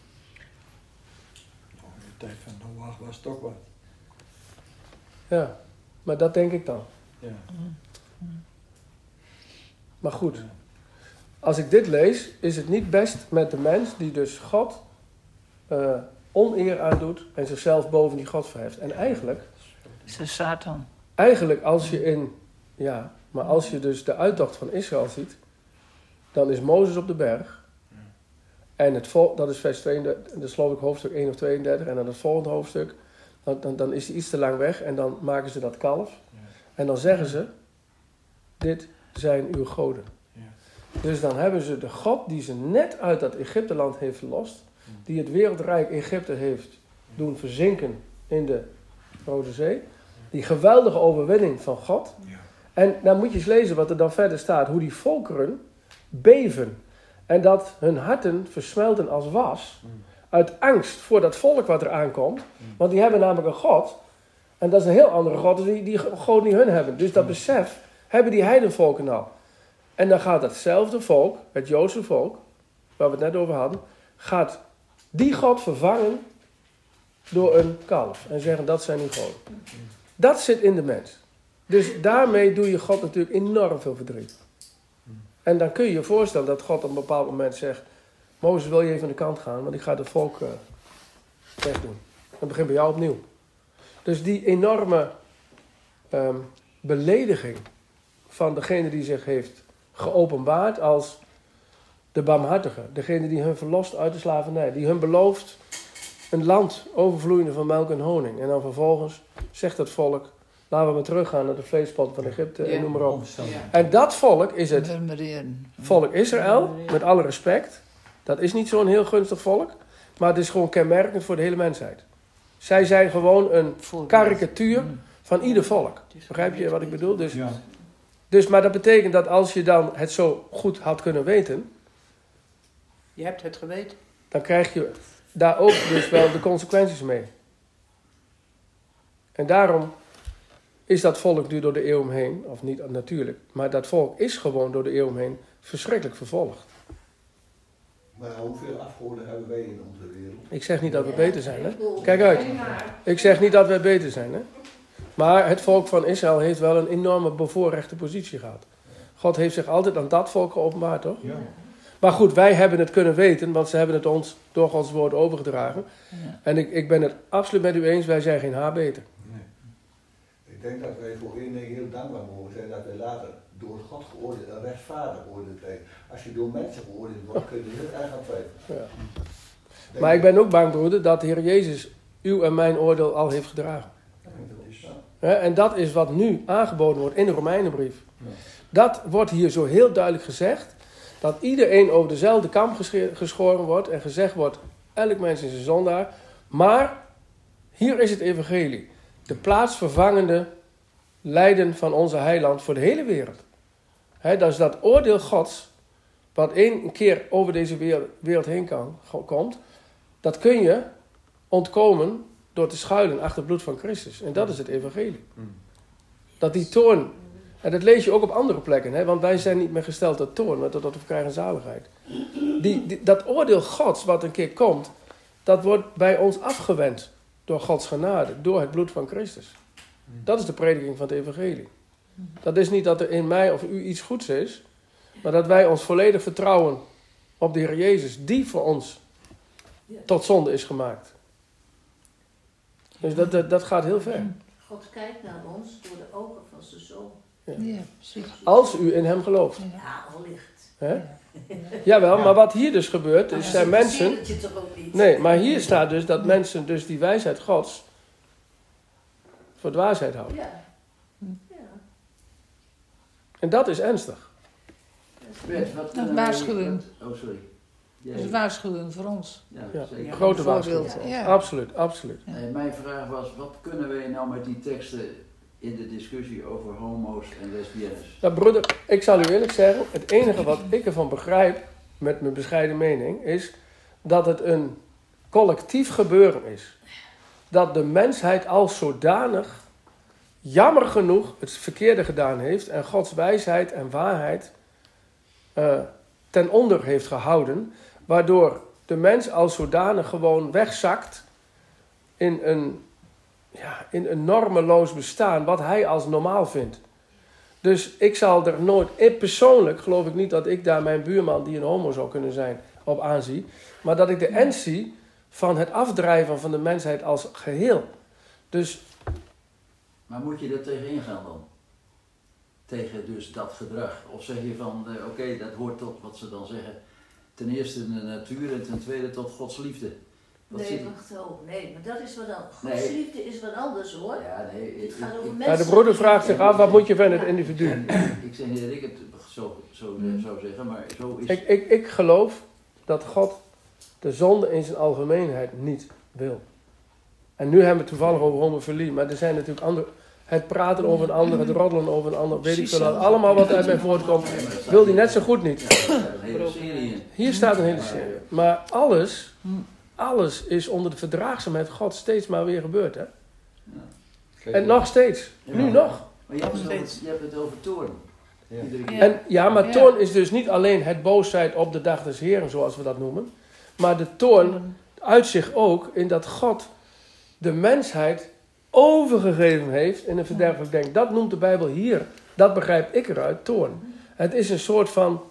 E: In de tijd van Noach was het ook wat.
A: Ja, maar dat denk ik dan.
E: Ja.
A: Maar goed, als ik dit lees, is het niet best met de mens die dus God uh, oneer aandoet en zichzelf boven die God verheft. En eigenlijk,
F: is de Satan.
A: Eigenlijk als je in, ja, maar als je dus de uittocht van Israël ziet, dan is Mozes op de berg. En het vol, dat is vers tweeëndertig, dat is geloof ik hoofdstuk één of tweeëndertig. En dan het volgende hoofdstuk, dan, dan, dan is hij iets te lang weg en dan maken ze dat kalf. En dan zeggen ze, dit zijn uw goden.
E: Ja.
A: Dus dan hebben ze de God die ze net uit dat Egypteland heeft verlost, die het wereldrijk Egypte heeft doen verzinken in de Rode Zee. Die geweldige overwinning van God.
C: Ja.
A: En dan moet je eens lezen wat er dan verder staat. Hoe die volkeren beven. En dat hun harten versmelten als was. Uit angst voor dat volk wat er aankomt. Want die hebben namelijk een God. En dat is een heel andere God dan die, die God niet hun hebben. Dus dat besef hebben die heidenvolken al. En dan gaat datzelfde volk, het Joodse volk, waar we het net over hadden, gaat die God vervangen door een kalf. En zeggen dat zijn die goden. Dat zit in de mens. Dus daarmee doe je God natuurlijk enorm veel verdriet. En dan kun je je voorstellen dat God op een bepaald moment zegt, Mozes, wil je even aan de kant gaan, want ik ga het volk uh, wegdoen. Dan begint bij jou opnieuw. Dus die enorme um, belediging van degene die zich heeft geopenbaard als de barmhartige. Degene die hun verlost uit de slavernij. Die hun belooft een land overvloeiende van melk en honing. En dan vervolgens zegt het volk, laten we maar teruggaan naar de vleespot van Egypte en
F: Ja.
A: noem maar op.
C: Ja.
A: En dat volk is het
F: Murmureren.
A: volk Israël, met alle respect. Dat is niet zo'n heel gunstig volk, maar het is gewoon kenmerkend voor de hele mensheid. Zij zijn gewoon een karikatuur van ieder volk. Begrijp je wat ik bedoel? Dus,
C: Ja.
A: dus, maar dat betekent dat als je dan het zo goed had kunnen weten,
F: Je hebt het geweten.
A: dan krijg je daar ook dus wel de consequenties mee. En daarom is dat volk nu door de eeuw heen, of niet natuurlijk, maar dat volk is gewoon door de eeuw heen verschrikkelijk vervolgd.
H: Maar hoeveel afgoden hebben wij in onze wereld?
A: Ik zeg niet dat we beter zijn, hè? Kijk uit. Ik zeg niet dat we beter zijn, hè? Maar het volk van Israël heeft wel een enorme bevoorrechte positie gehad. God heeft zich altijd aan dat volk geopenbaard, toch?
C: Ja.
A: Maar goed, wij hebben het kunnen weten, want ze hebben het ons door Gods woord overgedragen.
F: Ja.
A: En ik, ik ben het absoluut met u eens, wij zijn geen haar beter.
H: Nee. Ik denk dat wij voor één ding heel dankbaar mogen zijn dat wij later door God geoordeeld en rechtvaardig geoordeeld zijn. Als je door mensen geoordeeld wordt, kun je er heel erg aan twijfelen.
A: Ja. Maar ik ben ook bang, broeder, dat de Heer Jezus uw en mijn oordeel al heeft gedragen. Hè, en dat is wat nu aangeboden wordt in de Romeinenbrief. Dat wordt hier zo heel duidelijk gezegd. Dat iedereen over dezelfde kam gesche- geschoren wordt. En gezegd wordt, elk mens is een zondaar. Maar hier is het evangelie. De plaatsvervangende lijden van onze heiland voor de hele wereld. Hè, dat is dat oordeel Gods. Wat één keer over deze wereld, wereld heen kan, komt. Dat kun je ontkomen door te schuilen achter het bloed van Christus. En dat is het evangelie. Dat die toorn, en dat lees je ook op andere plekken, hè, want wij zijn niet meer gesteld tot toorn, maar tot, tot we krijgen zaligheid. Die, die, dat oordeel Gods wat een keer komt, dat wordt bij ons afgewend door Gods genade, door het bloed van Christus. Dat is de prediking van het evangelie. Dat is niet dat er in mij of u iets goeds is, maar dat wij ons volledig vertrouwen op de Heer Jezus, die voor ons tot zonde is gemaakt. Dus dat, dat, dat gaat heel ver.
G: God kijkt naar ons door de ogen van zijn zoon.
F: Ja, precies.
A: Als u in hem gelooft.
G: Ja, allicht.
A: Hè? Jawel, maar wat hier dus gebeurt, is zijn mensen...
G: Dat je toch ook niet.
A: Nee, maar hier staat dus dat mensen dus die wijsheid Gods voor dwaasheid houden.
G: Ja. Ja.
A: En dat is ernstig.
B: Bert, wat
F: Een
B: kunnen wij-
F: waarschuwing.
B: wat- Oh, sorry.
F: Dat is een
B: Jij-
F: waarschuwing voor ons.
B: Ja,
A: Ja.
B: zeker.
A: Grote
F: Voorbeeld,
A: waarschuwing.
F: ja.
A: Absoluut, absoluut.
B: Nee, mijn vraag was, wat kunnen wij nou met die teksten in de discussie over homo's en lesbiennes?
A: Nou, broeder, ik zal u eerlijk zeggen, het enige wat ik ervan begrijp, met mijn bescheiden mening, is dat het een collectief gebeuren is. Dat de mensheid als zodanig, jammer genoeg, het verkeerde gedaan heeft en Gods wijsheid en waarheid uh, ten onder heeft gehouden, waardoor de mens als zodanig gewoon wegzakt in een, ja, in een normeloos bestaan, wat hij als normaal vindt. Dus ik zal er nooit, ik persoonlijk geloof ik niet dat ik daar mijn buurman, die een homo zou kunnen zijn, op aanzie. Maar dat ik de ends zie van het afdrijven van de mensheid als geheel. Dus,
B: Maar moet je er tegenin gaan dan? Tegen dus dat gedrag? Of zeg je van, uh, oké, okay, dat hoort tot wat ze dan zeggen, ten eerste de natuur en ten tweede tot Gods liefde. Wat
G: Nee,
B: zit-
G: wacht ook. Nee, maar dat is wat anders. Gods
B: Nee.
G: liefde is wat anders hoor.
B: Ja, nee, ik,
G: Het gaat
B: ik-
G: over
B: ik-
G: mensen.
A: ja, de broeder vraagt zich af, wat moet je van het individu?
B: ik zeg niet dat ik het zo, zo zou zeggen, maar zo is
A: Ik, ik, ik geloof dat God de zonde in zijn algemeenheid niet wil. En nu hebben we het toevallig over homofilie, maar er zijn natuurlijk andere... Het praten over een ander, het roddelen over een ander, weet ik veel. Dat allemaal wat uit mij voortkomt, wil hij net zo goed niet.
B: er staat een hele serie in.
A: Hier staat een hele serie. Maar alles, alles is onder de verdraagzaamheid God steeds maar weer gebeurd. Hè? En nog steeds. Nu
B: Ja.
A: nog.
B: Maar je hebt, het over, je hebt het over toorn.
E: Ja.
B: Iedere keer.
A: En, ja, maar
F: Ja.
A: toorn is dus niet alleen het boosheid op de dag des Heren, zoals we dat noemen. Maar de toorn uit zich ook in dat God de mensheid overgegeven heeft in een verderfelijk denk. Dat noemt de Bijbel hier. Dat begrijp ik eruit, toorn. Het is een soort van...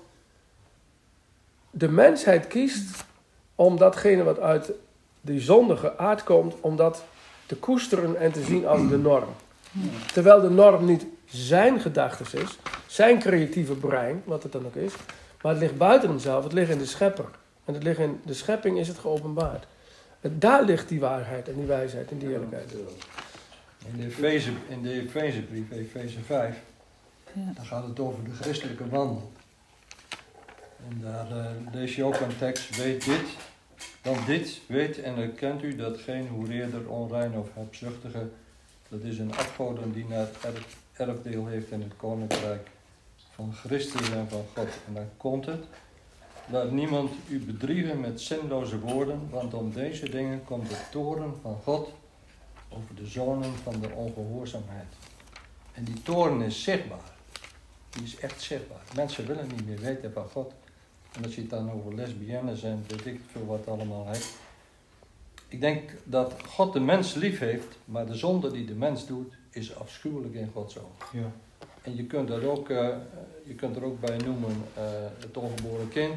A: De mensheid kiest om datgene wat uit die zondige aard komt, om dat te koesteren en te zien als de norm. Terwijl de norm niet zijn gedachtes is, zijn creatieve brein, wat het dan ook is, maar het ligt buiten hemzelf, het ligt in de schepper. En het ligt in de schepping is het geopenbaard. Het, daar ligt die waarheid en die wijsheid en die eerlijkheid.
E: In de, Efeze, in de Efezebrief, Efeze vijf,
F: Ja.
E: dan gaat het over de christelijke wandel. En daar uh, lees je ook een tekst, weet dit, dan dit, weet en erkent u dat geen hoereerder, onrein of hebzuchtige, dat is een afgodendienaar erf, erfdeel heeft in het koninkrijk van Christus en van God. En dan komt het, laat niemand u bedriegen met zinloze woorden, want om deze dingen komt de toorn van God over de zonen van de ongehoorzaamheid. En die toorn is zichtbaar. Die is echt zichtbaar. Mensen willen niet meer weten van God. En als je het dan over lesbiennes en weet ik veel wat allemaal heeft. Ik denk dat God de mens lief heeft, maar de zonde die de mens doet, is afschuwelijk in Gods ogen.
C: Ja.
E: En je kunt er ook, uh, je kunt er ook bij noemen uh, het ongeboren kind.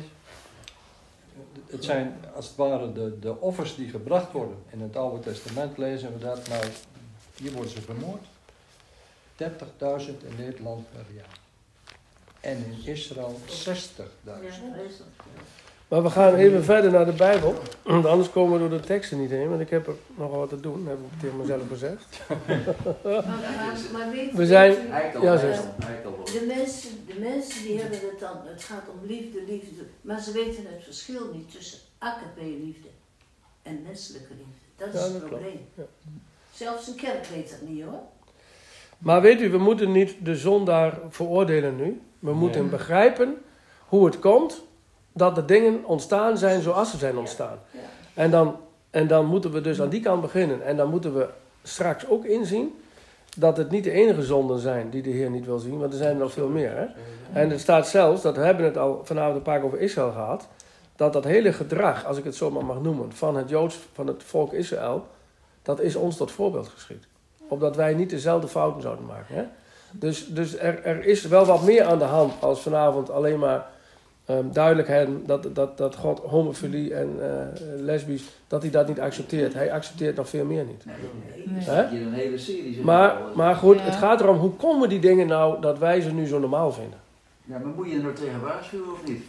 E: Het zijn als het ware de, de offers die gebracht worden. In het Oude Testament lezen we dat, maar hier worden ze vermoord. dertigduizend in dit land per jaar. En in Israël zestigduizend.
A: Maar we gaan even verder naar de Bijbel, want anders komen we door de teksten niet heen, want ik heb er nogal wat te doen, heb ik tegen mezelf gezegd.
G: Maar, maar, maar weet,
A: We zijn-
G: weet u,
B: Eikel,
A: Ja,
B: eikel,
A: zus.
B: eikel wordt.
G: de, mensen, de mensen die hebben het dan, het gaat om liefde, liefde, maar ze weten het verschil niet tussen agape-liefde en menselijke liefde. Dat is
A: Ja,
G: het
A: dat klopt.
G: probleem.
A: Ja.
G: Zelfs een kerk weet dat niet hoor.
A: Maar weet u, we moeten niet de zondaar veroordelen nu. We moeten
E: Nee.
A: begrijpen hoe het komt dat de dingen ontstaan zijn zoals ze zijn ontstaan.
G: Ja.
A: En dan, en dan moeten we dus aan die kant beginnen. En dan moeten we straks ook inzien dat het niet de enige zonden zijn die de Heer niet wil zien, want er zijn er nog veel meer. Hè? En het staat zelfs, dat we hebben het al vanavond een paar keer over Israël gehad, dat dat hele gedrag, als ik het zo maar mag noemen, van het Joods, van het volk Israël, dat is ons tot voorbeeld geschied. Opdat wij niet dezelfde fouten zouden maken. Hè? Dus, dus er, er is wel wat meer aan de hand als vanavond alleen maar um, duidelijkheid dat, dat, dat God homofilie en uh, lesbisch, dat hij dat niet accepteert. Hij accepteert nog veel meer niet.
B: Nee,
F: Nee.
B: nee. Hier een hele serie. zeg
A: Maar,
B: ik al.
A: maar goed,
F: Ja.
A: het gaat erom, hoe komen die dingen nou dat wij ze nu zo normaal vinden?
B: Ja, maar moet je er nou tegen waarschuwen of niet?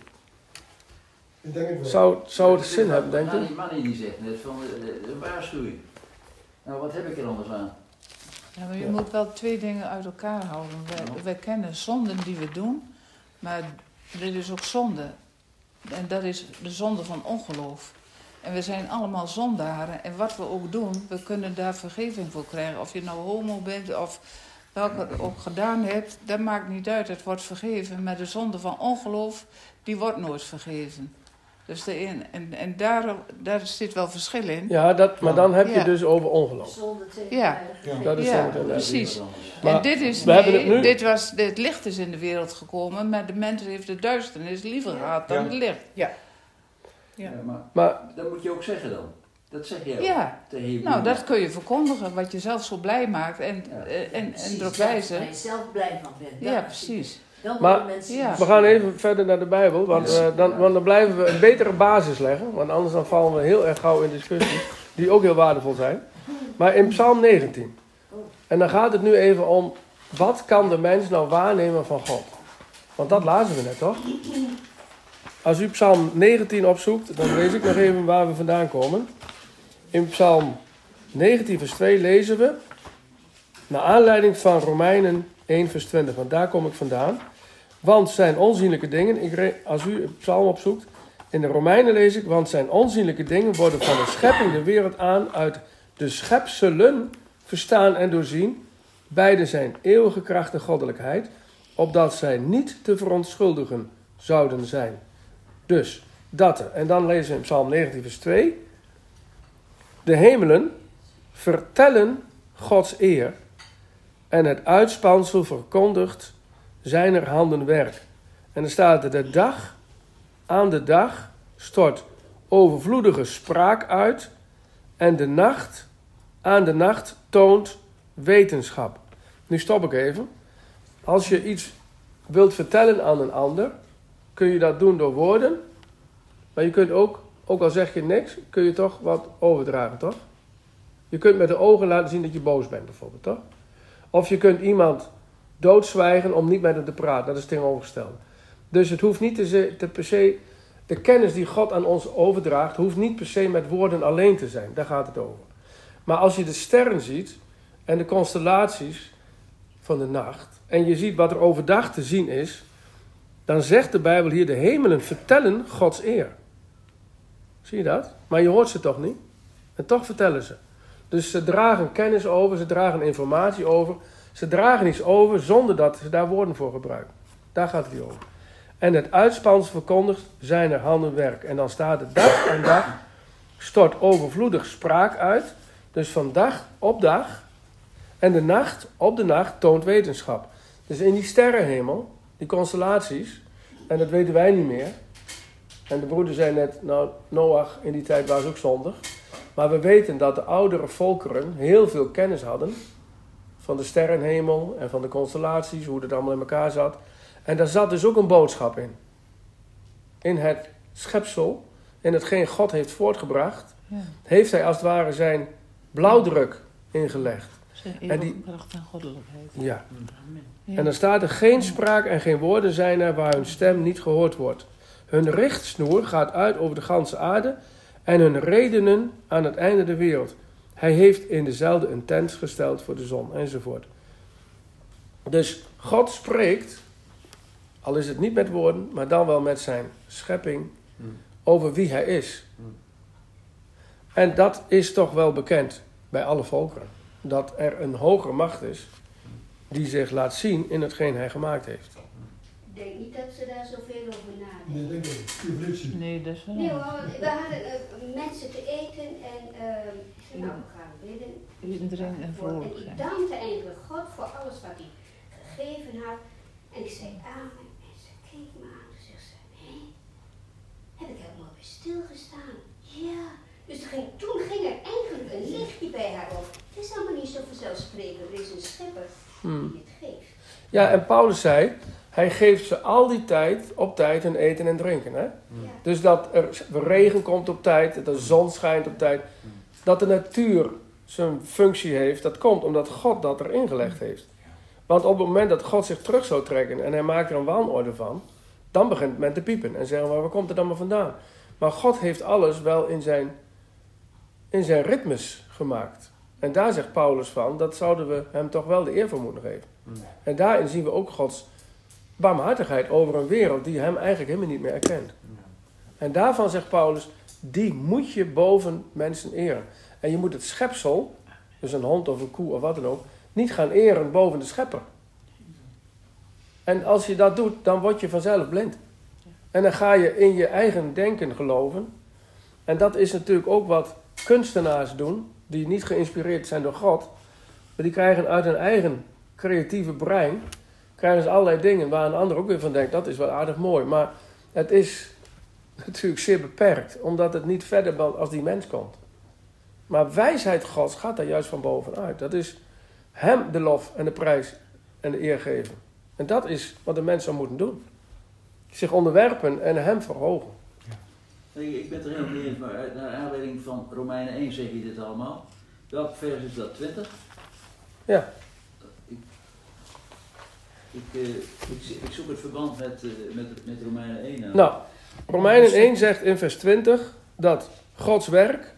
H: Ik denk het wel.
A: Zou, zou het zin hebben, denk
B: Nou,
A: je?
B: die man die zegt net van de, de, de waarschuwing. Nou, wat heb ik er anders aan?
F: Ja, maar je
A: Ja.
F: moet wel twee dingen uit elkaar houden. Wij, wij kennen zonden die we doen, maar er is ook zonde. En dat is de zonde van ongeloof. En we zijn allemaal zondaren. En wat we ook doen, we kunnen daar vergeving voor krijgen. Of je nou homo bent of welke ook gedaan hebt, dat maakt niet uit. Het wordt vergeven. Maar de zonde van ongeloof, die wordt nooit vergeven. Dus de een, en, en daar, daar zit wel verschil in.
A: Ja, dat, maar dan heb je
F: Ja.
A: dus over ongeloof.
G: Zonder tegen
F: Ja.
G: heilige
A: Dat is
F: Ja,
A: zo meteen.
F: precies.
A: Maar
F: en dit is,
A: we hebben
F: nee,
A: het nu-
F: dit was, het licht is in de wereld gekomen, maar de mens heeft de duisternis liever gehad dan
C: Ja.
F: het licht. Ja.
B: Ja, maar
A: Maar
B: dat moet je ook zeggen dan. Dat zeg je ook
F: Ja,
B: tegen je
F: nou
B: buurman.
F: dat kun je verkondigen, wat je zelf zo blij maakt en,
B: Ja.
F: eh, en, en
G: Precies,
F: erop
G: dat
F: wijzen.
G: Waar je zelf blij van bent.
F: Ja,
G: Dat-
F: precies.
G: Dan
A: Maar-
G: worden mensen
F: ja.
A: we gaan even verder naar de Bijbel, want,
B: Ja.
A: eh, dan, want dan blijven we een betere basis leggen. Want anders dan vallen we heel erg gauw in discussies, die ook heel waardevol zijn. Maar in Psalm negentien. En dan gaat het nu even om, wat kan de mens nou waarnemen van God? Want dat lazen we net, toch? Als u Psalm negentien opzoekt, dan lees ik nog even waar we vandaan komen. In Psalm negentien vers twee lezen we, naar aanleiding van Romeinen één vers twintig, want daar kom ik vandaan. Want zijn onzienlijke dingen, ik re- als u het psalm opzoekt, in de Romeinen lees ik, want zijn onzienlijke dingen worden van de schepping de wereld aan uit de schepselen verstaan en doorzien. Beide zijn eeuwige kracht en goddelijkheid, opdat zij niet te verontschuldigen zouden zijn. Dus, dat er. En dan lezen we in Psalm negentien vers twee. De hemelen vertellen Gods eer en het uitspansel verkondigt zijner handen werk. En dan staat er, de dag aan de dag stort overvloedige spraak uit en de nacht aan de nacht toont wetenschap. Nu stop ik even. Als je iets wilt vertellen aan een ander, kun je dat doen door woorden. Maar je kunt ook, ook al zeg je niks, kun je toch wat overdragen, toch? Je kunt met de ogen laten zien dat je boos bent, bijvoorbeeld, toch? Of je kunt iemand doodzwijgen om niet met hem te praten. Dat is het tegenovergestelde. Dus het hoeft niet te, te per se, de kennis die God aan ons overdraagt, hoeft niet per se met woorden alleen te zijn. Daar gaat het over. Maar als je de sterren ziet en de constellaties van de nacht, en je ziet wat er overdag te zien is, dan zegt de Bijbel hier, de hemelen vertellen Gods eer. Zie je dat? Maar je hoort ze toch niet? En toch vertellen ze. Dus ze dragen kennis over, ze dragen informatie over, ze dragen iets over zonder dat ze daar woorden voor gebruiken. Daar gaat het hier over. En het uitspans verkondigt zijn er handen werk. En dan staat het dag aan dag stort overvloedig spraak uit. Dus van dag op dag en de nacht op de nacht toont wetenschap. Dus in die sterrenhemel, die constellaties, en dat weten wij niet meer. En de broeder zei net, nou Noach in die tijd was ook zondig. Maar we weten dat de oudere volkeren heel veel kennis hadden van de sterrenhemel en van de constellaties, hoe het allemaal in elkaar zat. En daar zat dus ook een boodschap in. In het schepsel, in hetgeen God heeft voortgebracht, ja. heeft hij als het ware zijn blauwdruk ingelegd.
F: Zijn
A: en die
F: kracht en goddelijkheid.
A: Ja.
F: ja.
A: En dan staat er geen spraak en geen woorden zijn er waar hun stem niet gehoord wordt. Hun richtsnoer gaat uit over de ganse aarde en hun redenen aan het einde der wereld. Hij heeft in dezelfde een tent gesteld voor de zon enzovoort. Dus God spreekt, al is het niet met woorden, maar dan wel met zijn schepping, hmm. over wie hij is. Hmm. En dat is toch wel bekend bij alle volkeren. Dat er een hogere macht is die zich laat zien in hetgeen hij gemaakt heeft.
I: Ik denk niet dat ze daar zoveel over nadenken.
J: Nee, denk ik. Evolutie.
F: Nee, dat is wel.
I: Nee hoor, we hadden uh, mensen te eten en uh, nou, we gaan bidden.
F: Iedereen en vrolijk zijn.
I: En ik dankte eigenlijk God voor alles wat hij gegeven had. En ik zei amen. En ze keek me aan en zegt ze, hé, heb ik helemaal bij stilgestaan? Ja. Dus ging, toen ging er eigenlijk een lichtje bij haar op. Het is allemaal niet zo vanzelfsprekend. Er is een schepper die het geeft.
A: Ja, en Paulus zei, hij geeft ze al die tijd op tijd hun eten en drinken. Hè? Ja. Dus dat er regen komt op tijd, dat de zon schijnt op tijd. Dat de natuur zijn functie heeft, dat komt omdat God dat erin gelegd heeft. Want op het moment dat God zich terug zou trekken en hij maakt er een wanorde van, dan begint men te piepen en zeggen, maar waar komt het allemaal vandaan? Maar God heeft alles wel in zijn, in zijn ritmes gemaakt. En daar zegt Paulus van, dat zouden we hem toch wel de eer voor moeten geven. En daarin zien we ook Gods barmhartigheid over een wereld die hem eigenlijk helemaal niet meer erkent. En daarvan zegt Paulus, die moet je boven mensen eren. En je moet het schepsel, dus een hond of een koe of wat dan ook, niet gaan eren boven de schepper. En als je dat doet, dan word je vanzelf blind. En dan ga je in je eigen denken geloven. En dat is natuurlijk ook wat kunstenaars doen, die niet geïnspireerd zijn door God. Maar die krijgen uit hun eigen creatieve brein, krijgen ze allerlei dingen waar een ander ook weer van denkt, dat is wel aardig mooi. Maar het is natuurlijk zeer beperkt, omdat het niet verder als die mens komt. Maar wijsheid Gods gaat daar juist van bovenuit. Dat is hem de lof en de prijs en de eer geven. En dat is wat de mens zou moeten doen. Zich onderwerpen en hem verhogen.
B: Hey, ik ben er heel benieuwd, maar naar aanleiding van Romeinen één zeg je dit allemaal. Welk vers is dat? twintig?
A: Ja.
B: Ik, ik, uh, ik, ik zoek het verband met, uh, met, met Romeinen één aan.
A: Nou, Romeinen één zegt in vers twintig dat Gods werk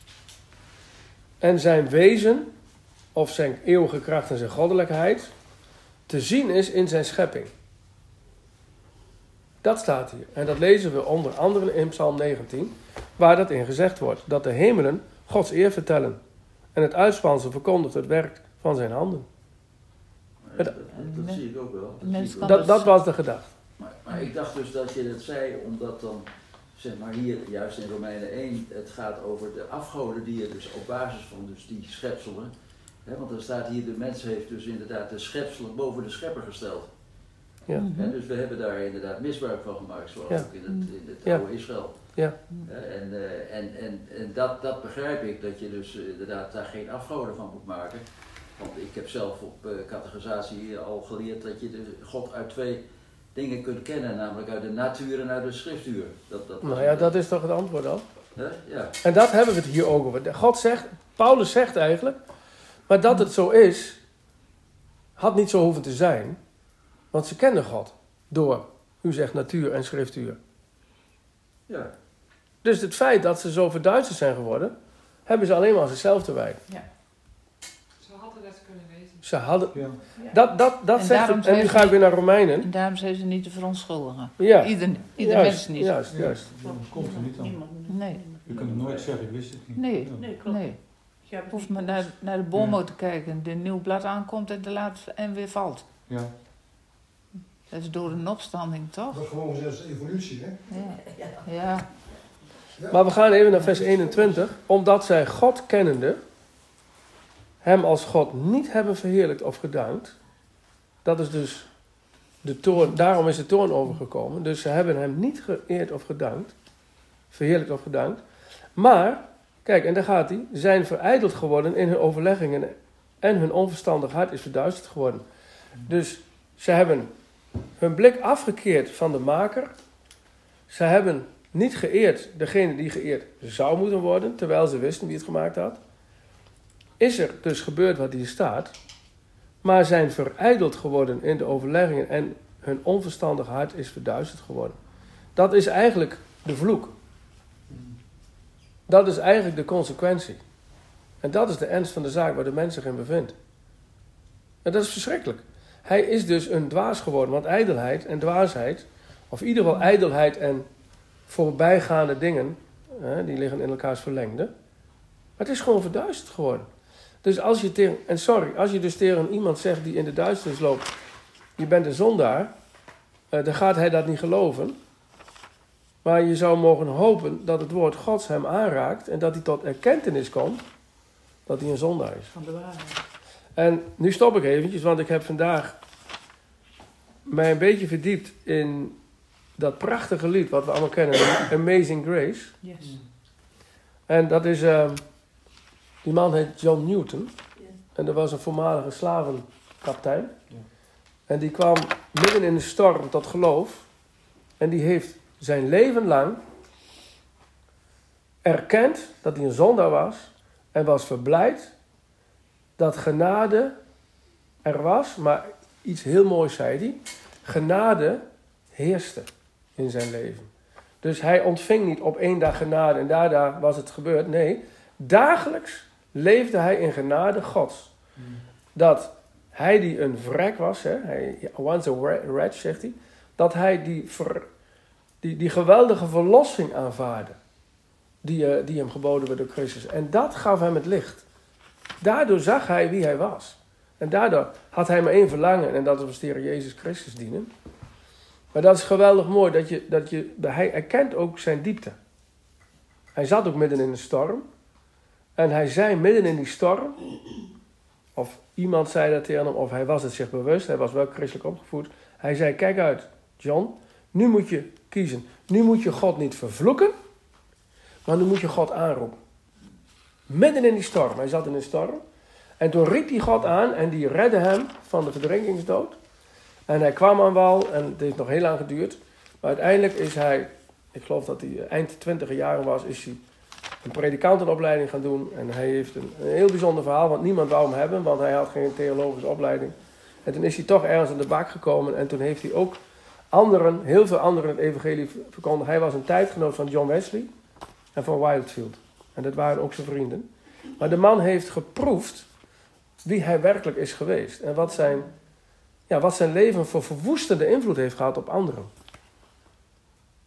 A: en zijn wezen, of zijn eeuwige kracht en zijn goddelijkheid, te zien is in zijn schepping. Dat staat hier. En dat lezen we onder andere in Psalm negentien, waar dat in gezegd wordt. Dat de hemelen Gods eer vertellen. En het uitspansel verkondigt het werk van zijn handen.
B: Dat, dat, dat zie ik ook wel. Dat, zie ik ook.
A: dat, dat was de gedachte.
B: Maar, maar ik dacht dus dat je dat zei, omdat dan, zeg maar hier, juist in Romeinen één, het gaat over de afgoden die je dus op basis van dus die schepselen, hè, want er staat hier, de mens heeft dus inderdaad de schepselen boven de schepper gesteld.
A: Ja.
B: En dus we hebben daar inderdaad misbruik van gemaakt, zoals
A: Ja.
B: ook in het, in het
A: Ja.
B: oude Israël.
A: Ja.
B: En, uh, en, en, en dat, dat begrijp ik, dat je dus uh, inderdaad daar geen afgoden van moet maken. Want ik heb zelf op uh, catechisatie al geleerd dat je de God uit twee dingen kunt kennen, namelijk uit de natuur en uit de schriftuur. Dat, dat
A: Nou ja, dat is toch het antwoord al.
B: Huh? Ja.
A: En dat hebben we het hier ook over. God zegt, Paulus zegt eigenlijk, maar dat het zo is, had niet zo hoeven te zijn. Want ze kenden God door, u zegt, natuur en schriftuur.
B: Ja.
A: Dus het feit dat ze zo verduisterd zijn geworden, hebben ze alleen maar aan zichzelf te wijten.
J: Ja. Ze hadden dat kunnen weten.
A: Ze hadden...
C: Ja.
A: Dat, dat, dat
F: En
A: zegt
F: daarom
A: het. En nu
F: zijn
A: ga ik
F: ze-
A: weer naar Romeinen.
F: En daarom zijn ze niet te verontschuldigen.
A: Ja.
F: Ieder, ieder
A: Juist,
F: mens niet.
A: Juist, juist.
C: Dat komt er niet aan.
F: Nee,
C: Je kunt nooit zeggen, ik wist het niet.
F: nee,
C: Ja.
D: Nee, klopt.
F: nee.
D: Je hebt
F: Je hoeft maar naar, naar de boom
C: Ja.
F: te kijken. De nieuw blad aankomt en de laat en weer valt.
C: Ja.
F: Dat is door een opstanding, toch?
K: Dat is gewoon zelfs evolutie, hè?
F: Ja. Ja.
A: Maar we gaan even naar vers eenentwintig. Omdat zij God kennende, hem als God niet hebben verheerlijkt of gedankt. Dat is dus de toorn, daarom is de toorn overgekomen. Dus ze hebben hem niet geëerd of gedankt. Verheerlijkt of gedankt. Maar, kijk, en daar gaat hij. Zijn verijdeld geworden in hun overleggingen. En hun onverstandig hart is verduisterd geworden. Dus ze hebben hun blik afgekeerd van de maker. Ze hebben niet geëerd degene die geëerd zou moeten worden, terwijl ze wisten wie het gemaakt had. Is er dus gebeurd wat hier staat, maar zijn verijdeld geworden in de overleggingen en hun onverstandig hart is verduisterd geworden. Dat is eigenlijk de vloek. Dat is eigenlijk de consequentie. En dat is de ernst van de zaak waar de mens zich in bevindt. En dat is verschrikkelijk. Hij is dus een dwaas geworden, want ijdelheid en dwaasheid, of in ieder geval ijdelheid en voorbijgaande dingen, hè, die liggen in elkaars verlengde. Maar het is gewoon verduisterd geworden. Dus als je tegen, en sorry, als je dus tegen iemand zegt die in de duisternis loopt, je bent een zondaar, eh, dan gaat hij dat niet geloven. Maar je zou mogen hopen dat het woord Gods hem aanraakt en dat hij tot erkentenis komt dat hij een zondaar is.
F: Van de waarheid.
A: En nu stop ik eventjes, want ik heb vandaag mij een beetje verdiept in dat prachtige lied wat we allemaal kennen, Amazing Grace.
F: Yes.
A: En dat is, uh, die man heet John Newton. En dat was een voormalige slavenkaptein.
E: Ja.
A: En die kwam midden in een storm tot geloof. En die heeft zijn leven lang erkend dat hij een zondaar was. En was verblijd dat genade er was. Maar iets heel moois zei hij. Genade heerste in zijn leven. Dus hij ontving niet op één dag genade en daarna was het gebeurd. Nee, dagelijks leefde hij in genade Gods. Dat hij die een vrek was, hè, hij, once a wretch, zegt hij, dat hij die, ver, die, die geweldige verlossing aanvaarde. Die, uh, die hem geboden werd door Christus. En dat gaf hem het licht. Daardoor zag hij wie hij was. En daardoor had hij maar één verlangen en dat was de Heer Jezus Christus dienen. Maar dat is geweldig mooi, dat je, dat je, hij erkent ook zijn diepte. Hij zat ook midden in een storm. En hij zei midden in die storm, of iemand zei dat tegen hem, of hij was het zich bewust, hij was wel christelijk opgevoed. Hij zei, kijk uit, John, nu moet je kiezen. Nu moet je God niet vervloeken, maar nu moet je God aanroepen. Midden in die storm, hij zat in een storm. En toen riep hij God aan en die redde hem van de verdrinkingsdood. En hij kwam aan wal en het heeft nog heel lang geduurd. Maar uiteindelijk is hij, ik geloof dat hij eind twintiger jaren was, is hij een predikantenopleiding gaan doen. En hij heeft een, een heel bijzonder verhaal, want niemand wou hem hebben, want hij had geen theologische opleiding. En toen is hij toch ergens aan de bak gekomen en toen heeft hij ook anderen, heel veel anderen het evangelie verkondigd. Hij was een tijdgenoot van John Wesley en van Whitefield. En dat waren ook zijn vrienden. Maar de man heeft geproefd wie hij werkelijk is geweest. En wat zijn, ja, wat zijn leven voor verwoestende invloed heeft gehad op anderen.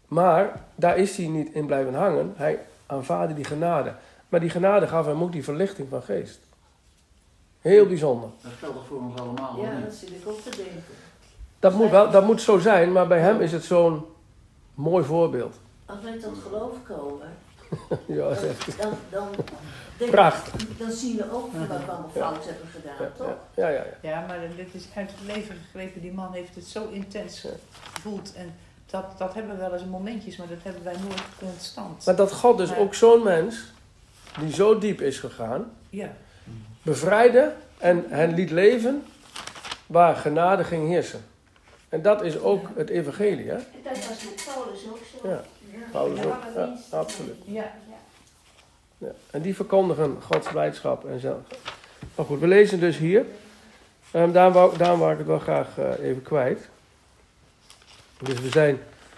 A: Maar daar is hij niet in blijven hangen. Hij aanvaarde die genade. Maar die genade gaf hem ook die verlichting van geest. Heel bijzonder.
B: Dat geldt toch voor ons allemaal? of
G: Ja,
B: niet?
G: dat zit ik ook te denken.
A: Dat moet, wel, dat moet zo zijn, maar bij hem is het zo'n mooi voorbeeld.
G: Als wij tot geloof komen,
A: Ja, dat is echt
G: dan, dan, denk-
A: prachtig.
G: dan zien we ook wat we allemaal fout hebben gedaan, toch?
A: Ja, ja, ja.
F: Ja, maar dit is uit het leven gegrepen. Die man heeft het zo intens gevoeld. En dat, dat hebben we wel eens momentjes, maar dat hebben wij nooit constant.
A: Maar dat God dus
F: Maar-
A: ook zo'n mens, die zo diep is gegaan,
F: Ja,
A: bevrijdde en hen liet leven waar genade ging heersen. En dat is ook het evangelie, hè?
I: En dat was met Paulus ook zo.
A: Ja, Paulus
I: Ja,
A: ook.
I: maar
A: Ja,
I: winst.
A: absoluut.
F: ja.
A: Ja. En die verkondigen Gods blijdschap en zo. Maar goed, we lezen dus hier. Um, daarom, wou, daarom wou ik het wel graag uh, even kwijt. Dus we zijn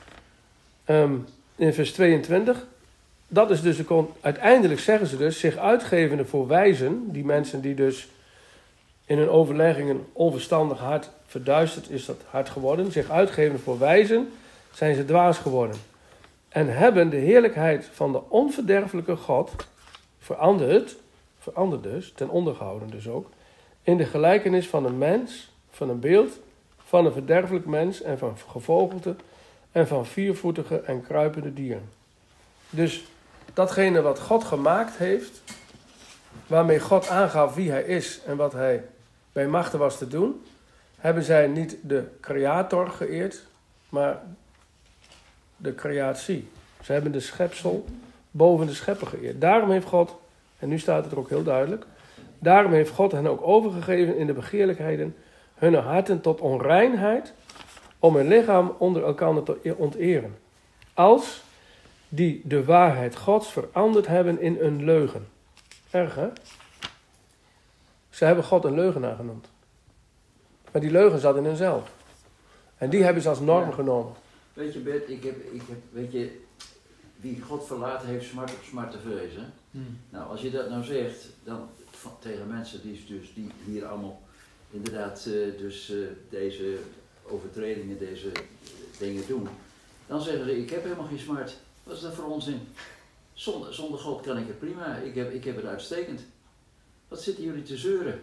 A: um, in vers tweeëntwintig. Dat is dus de con- uiteindelijk zeggen ze dus zich uitgevende voor wijzen. Die mensen die dus in hun overleggingen onverstandig hart verduisterd is dat hart geworden. Zich uitgevende voor wijzen zijn ze dwaas geworden. En hebben de heerlijkheid van de onverderfelijke God veranderd, veranderd dus, ten onder gehouden dus ook, in de gelijkenis van een mens, van een beeld, van een verderfelijk mens en van gevogelte en van viervoetige en kruipende dieren. Dus datgene wat God gemaakt heeft, waarmee God aangaf wie hij is en wat hij bij machte was te doen, hebben zij niet de creator geëerd, maar de creatie. Ze hebben de schepsel boven de schepper geëerd. Daarom heeft God, en nu staat het er ook heel duidelijk, daarom heeft God hen ook overgegeven in de begeerlijkheden hun harten tot onreinheid, om hun lichaam onder elkaar te onteren. Als die de waarheid Gods veranderd hebben in een leugen. Erg, hè? Ze hebben God een leugenaar genoemd. Maar die leugen zat in hunzelf. En die hebben ze als norm
B: Ja.
A: genomen.
B: Weet je, Bert, ik heb, ik heb, weet je, wie God verlaten heeft smart op smart te vrezen.
C: Hmm.
B: Nou, als je dat nou zegt, dan van- tegen mensen die, dus, die hier allemaal inderdaad eh, dus eh, deze overtredingen, deze eh, dingen doen, dan zeggen ze, ik heb helemaal geen smart. Wat is dat voor onzin? Zonder, zonder God kan ik het prima, ik heb, ik heb het uitstekend. Wat zitten jullie te zeuren?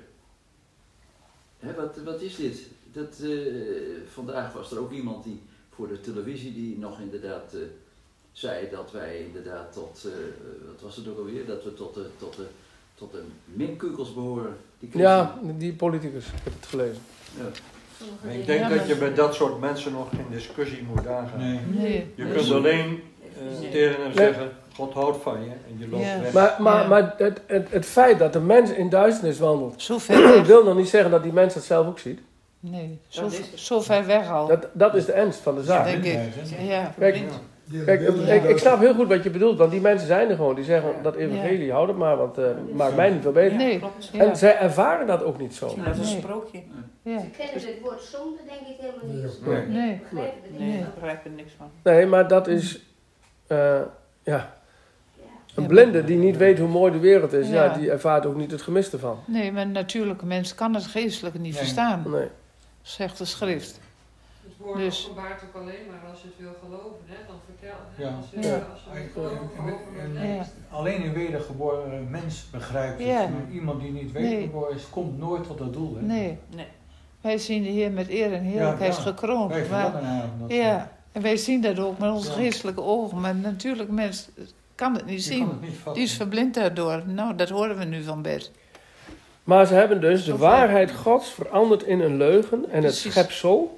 B: Hè, wat, wat is dit? Dat, eh, vandaag was er ook iemand die voor de televisie die nog inderdaad eh, zei dat wij inderdaad tot, eh, wat was het ook alweer, dat we tot de, tot de, tot de minkukels behoren. Die
A: Ja, die politicus, ik heb het gelezen.
B: Ja.
E: Maar ik denk
F: Ja,
E: dat
F: maar-
E: je bij dat soort mensen nog geen discussie moet aangaan.
C: Nee.
F: Nee.
E: Je
F: dus-
E: kunt alleen eh, tegen hem zeggen, God houdt van je en je loopt
F: Ja.
E: weg.
A: Maar, maar,
F: Ja.
A: maar het, het, het feit dat de mens in duisternis wandelt,
F: Zo ver weg.
A: wil nog niet zeggen dat die mens dat zelf ook ziet.
F: Nee, zo,
D: Dat is het.
F: zo ver weg al.
A: Dat, dat is de ernst van de zaak.
F: denk ik.
C: Blindheid, hè?
F: Ja,
A: Kijk,
F: blind.
K: Die
A: Kijk,
K: hebben
A: ik,
K: beelden
A: ik snap heel goed wat je bedoelt, want die mensen zijn er gewoon. Die zeggen dat evangelie,
F: Ja.
A: houd het maar, want het maakt mij niet veel beter.
F: Nee,
D: klopt.
F: ja.
A: En zij ervaren dat ook niet zo.
D: Dat is een
F: Nee.
D: sprookje.
F: Ja.
I: Ze kennen het woord zonde denk ik helemaal niet.
A: Nee.
F: Nee.
I: Ze begrijpen er
F: Nee,
I: niks
F: ik
I: van.
F: begrijp er niks van.
A: Nee, maar dat is, eh, ja,
I: Ja.
A: een blinde die niet weet hoe mooi de wereld is, ja,
F: Ja.
A: die ervaart ook niet het gemis ervan.
F: Nee, maar een natuurlijke mens kan het geestelijke niet
C: Nee.
F: verstaan,
A: Nee.
F: zegt de schrift.
J: Het woord
F: Dus-
J: openbaart ook alleen maar als je het wil geloven, hè? Dan vertel hè?
C: Ja.
J: Als je,
F: Ja.
J: als je het geloof
C: En-
J: over
C: en-
J: leest.
F: Ja.
C: Alleen een wedergeboren mens begrijpt het.
F: Ja.
C: Maar iemand die niet
F: Nee.
C: wedergeboren is, komt nooit tot het doel. Hè?
F: Nee.
D: Nee.
F: Wij zien de Heer met eer en heerlijkheid
C: Ja, ja.
F: gekroond.
C: Wij
F: Maar,
C: verlangen naar hem. Dat-
F: ja, en wij zien dat ook met onze
C: Ja.
F: geestelijke ogen. Maar een natuurlijk mens kan het niet
C: Je
F: zien.
C: kan het niet vatten.
F: Die is verblind daardoor. Nou, dat horen we nu van Bert.
A: Maar ze hebben dus de
F: Zo
A: waarheid Gods veranderd in een leugen en het
F: Precies.
A: schepsel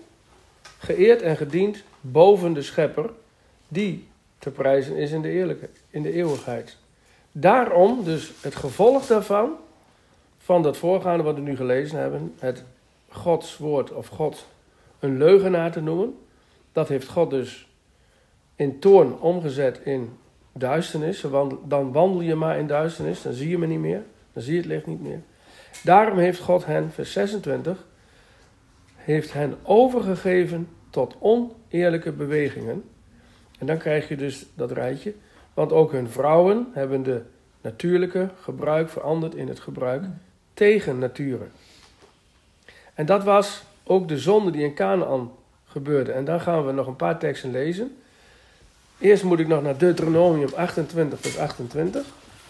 A: geëerd en gediend boven de schepper, die te prijzen is in de, eerlijke, in de eeuwigheid. Daarom, dus het gevolg daarvan, van dat voorgaande wat we nu gelezen hebben, het Gods woord of God een leugenaar te noemen, dat heeft God dus in toorn omgezet in duisternis. Dan wandel je maar in duisternis, dan zie je me niet meer, dan zie je het licht niet meer. Daarom heeft God hen, vers zesentwintig, heeft hen overgegeven tot oneerlijke bewegingen. En dan krijg je dus dat rijtje. Want ook hun vrouwen hebben de natuurlijke gebruik veranderd in het gebruik tegen naturen. En dat was ook de zonde die in Kanaan gebeurde. En dan gaan we nog een paar teksten lezen. Eerst moet ik nog naar Deuteronomium achtentwintig vers achtentwintig.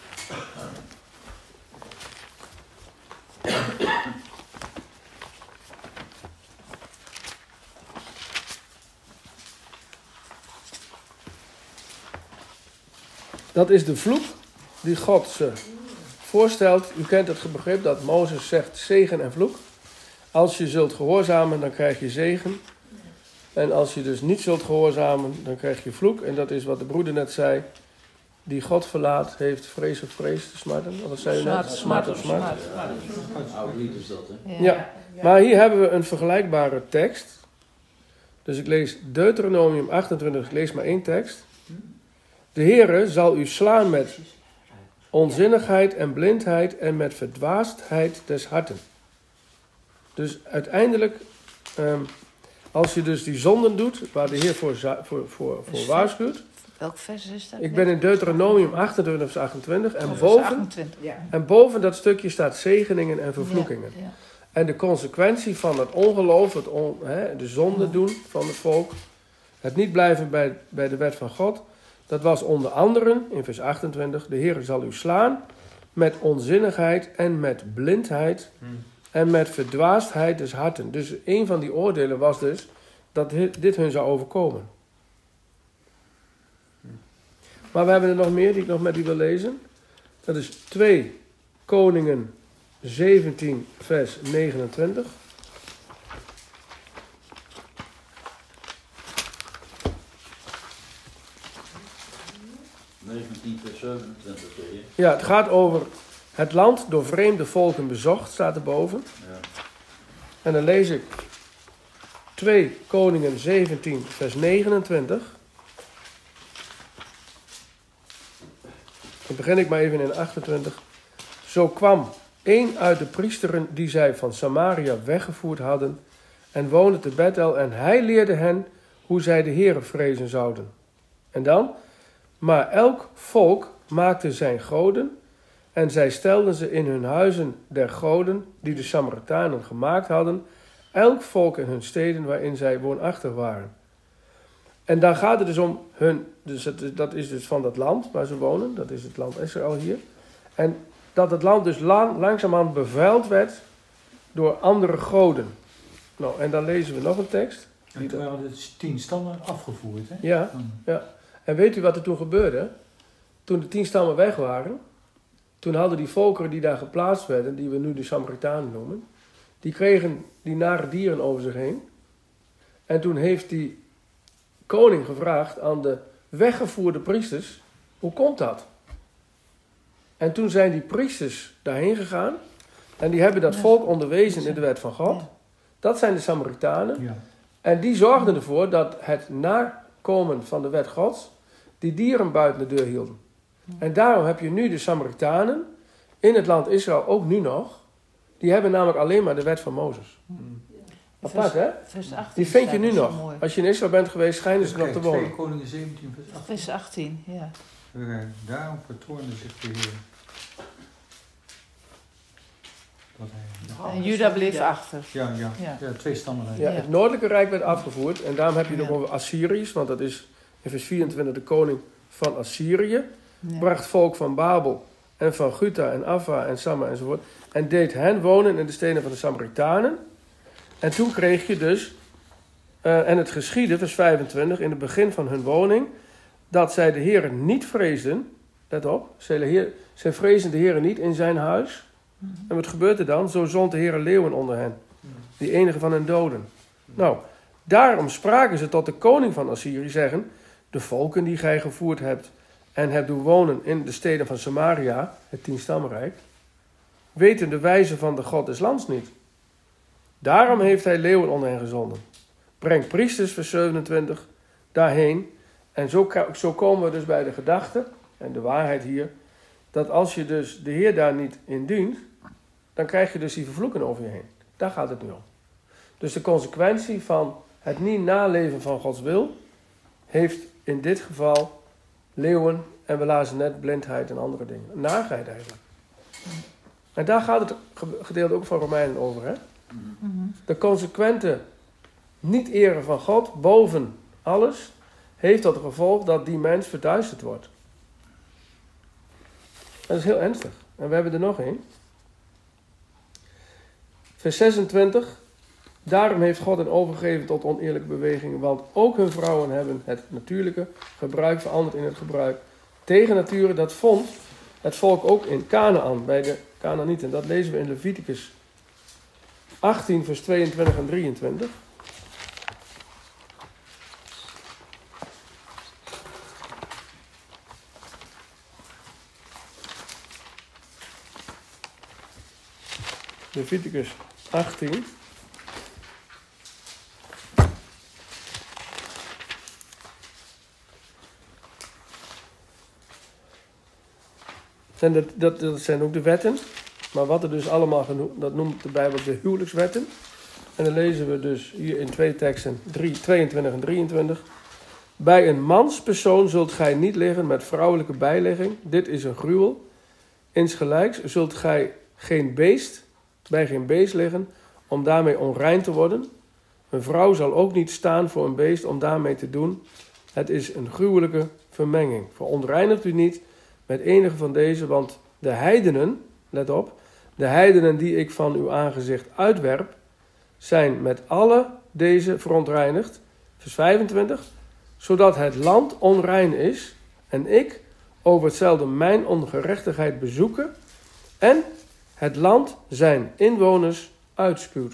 A: Dat is de vloek die God ze voorstelt. U kent het begrip dat Mozes zegt zegen en vloek. Als je zult gehoorzamen, dan krijg je zegen. En als je dus niet zult gehoorzamen, dan krijg je vloek. En dat is wat de broeder net zei. Die God verlaat, heeft vrees of vrees te smarten. Wat zei u net? Smart of smart.
B: Oud lied is dat, hè?
A: Ja, maar hier hebben we een vergelijkbare tekst. Dus ik lees Deuteronomium achtentwintig, ik lees maar één tekst. De Heere zal u slaan met onzinnigheid en blindheid en met verdwaasdheid des harten. Dus uiteindelijk, um, als je dus die zonden doet, waar de Heer voor, voor, voor, voor waarschuwt.
F: Welk vers is dat?
A: Ik ben in Deuteronomium achtentwintig vers achtentwintig. En boven,
F: achtentwintig.
A: en boven dat stukje staat zegeningen en vervloekingen.
F: Ja, ja.
A: En de consequentie van het ongeloof, het on, hè, de zonde doen van het volk, het niet blijven bij, bij de wet van God, dat was onder andere, in vers achtentwintig, de Heer zal u slaan met onzinnigheid en met blindheid hmm. en met verdwaasdheid des harten. Dus een van die oordelen was dus dat dit hun zou overkomen. Maar we hebben er nog meer die ik nog met u wil lezen. Dat is twee Koningen zeventien vers negenentwintig.
B: negentien vers zevenentwintig zeg je?
A: Ja, het gaat over het land door vreemde volken bezocht, staat erboven.
B: Ja.
A: En dan lees ik twee Koningen zeventien vers negenentwintig. Dan begin ik maar even in achtentwintig. Zo kwam een uit de priesteren die zij van Samaria weggevoerd hadden en woonde te Bethel en hij leerde hen hoe zij de Heere vrezen zouden. En dan, maar elk volk maakte zijn goden en zij stelden ze in hun huizen der goden die de Samaritanen gemaakt hadden, elk volk in hun steden waarin zij woonachtig waren. En dan gaat het dus om hun, dus het, dat is dus van dat land waar ze wonen, dat is het land Israël hier. En dat het land dus lang, langzaamaan bevuild werd door andere goden. Nou, en dan lezen we nog een tekst.
C: En toen waren de tien stammen afgevoerd, hè?
A: Ja, ja. En weet u wat er toen gebeurde? Toen de tien stammen weg waren, toen hadden die volkeren die daar geplaatst werden, die we nu de Samaritanen noemen, die kregen die nare dieren over zich heen. En toen heeft die koning gevraagd aan de weggevoerde priesters, hoe komt dat? En toen zijn die priesters daarheen gegaan en die hebben dat volk onderwezen in de wet van God. Dat zijn de Samaritanen.
C: Ja.
A: En die zorgden ervoor dat het nakomen van de wet Gods die dieren buiten de deur hielden. En daarom heb je nu de Samaritanen in het land Israël, ook nu nog, die hebben namelijk alleen maar de wet van Mozes. Hmm. Apart, hè? Die vind je nu nog. Mooi. Als je in Israël bent geweest, schijnen ze nog te wonen.
C: twee Koningen zeventien vers achttien.
F: Vers achttien, ja.
C: Daarom vertoornde zich de Heer.
F: En Juda bleef achter.
C: Ja, ja, ja. ja twee stammen.
A: Ja, het noordelijke rijk werd afgevoerd. En daarom heb je het ja. ook over Assyriërs. Want dat is in vers vierentwintig de koning van Assyrië. Ja. Bracht volk van Babel en van Guta en Affa en Samma enzovoort. En deed hen wonen in de steden van de Samaritanen. En toen kreeg je dus, uh, en het geschiedde, vers vijfentwintig, in het begin van hun woning, dat zij de Heere niet vreesden. Let op, zij, zij vreesden de Heere niet in zijn huis. Mm-hmm. En wat gebeurt er dan? Zo zond de Heere leeuwen onder hen, die enige van hen doden. Mm-hmm. Nou, daarom spraken ze tot de koning van Assyrië, zeggen, de volken die gij gevoerd hebt en hebt doen wonen in de steden van Samaria, het tienstammenrijk, weten de wijze van de God des lands niet. Daarom heeft hij leeuwen onder hen gezonden. Breng priesters, vers zevenentwintig, daarheen. En zo, zo komen we dus bij de gedachte, en de waarheid hier, dat als je dus de Heer daar niet in dient, dan krijg je dus die vervloeken over je heen. Daar gaat het nu om. Dus de consequentie van het niet naleven van Gods wil, heeft in dit geval leeuwen, en we lazen net blindheid en andere dingen. Narigheid eigenlijk. En daar gaat het gedeelte ook van Romeinen over, hè? De consequente niet eren van God boven alles heeft tot gevolg dat die mens verduisterd wordt. Dat is heel ernstig. En we hebben er nog één. Vers zesentwintig. Daarom heeft God hen overgegeven tot oneerlijke bewegingen, want ook hun vrouwen hebben het natuurlijke gebruik veranderd in het gebruik tegen nature. Dat vond het volk ook in Kanaan, bij de Kanaanieten. Dat lezen we in Leviticus achttien, vers tweeëntwintig en drieëntwintig. Leviticus achttien. En dat, dat, dat zijn ook de wetten. Maar wat er dus allemaal genoemd, dat noemt de Bijbel de huwelijkswetten. En dan lezen we dus hier in twee teksten, drie, tweeëntwintig en drieëntwintig. Bij een manspersoon zult gij niet liggen met vrouwelijke bijlegging. Dit is een gruwel. Insgelijks zult gij geen beest, bij geen beest liggen, om daarmee onrein te worden. Een vrouw zal ook niet staan voor een beest om daarmee te doen. Het is een gruwelijke vermenging. Verontreinigt u niet met enige van deze, want de heidenen, let op, de heidenen die ik van uw aangezicht uitwerp, zijn met alle deze verontreinigd. Vers vijfentwintig. Zodat het land onrein is en ik over hetzelfde mijn ongerechtigheid bezoeken en het land zijn inwoners uitspuwt.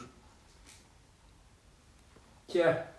B: Tja,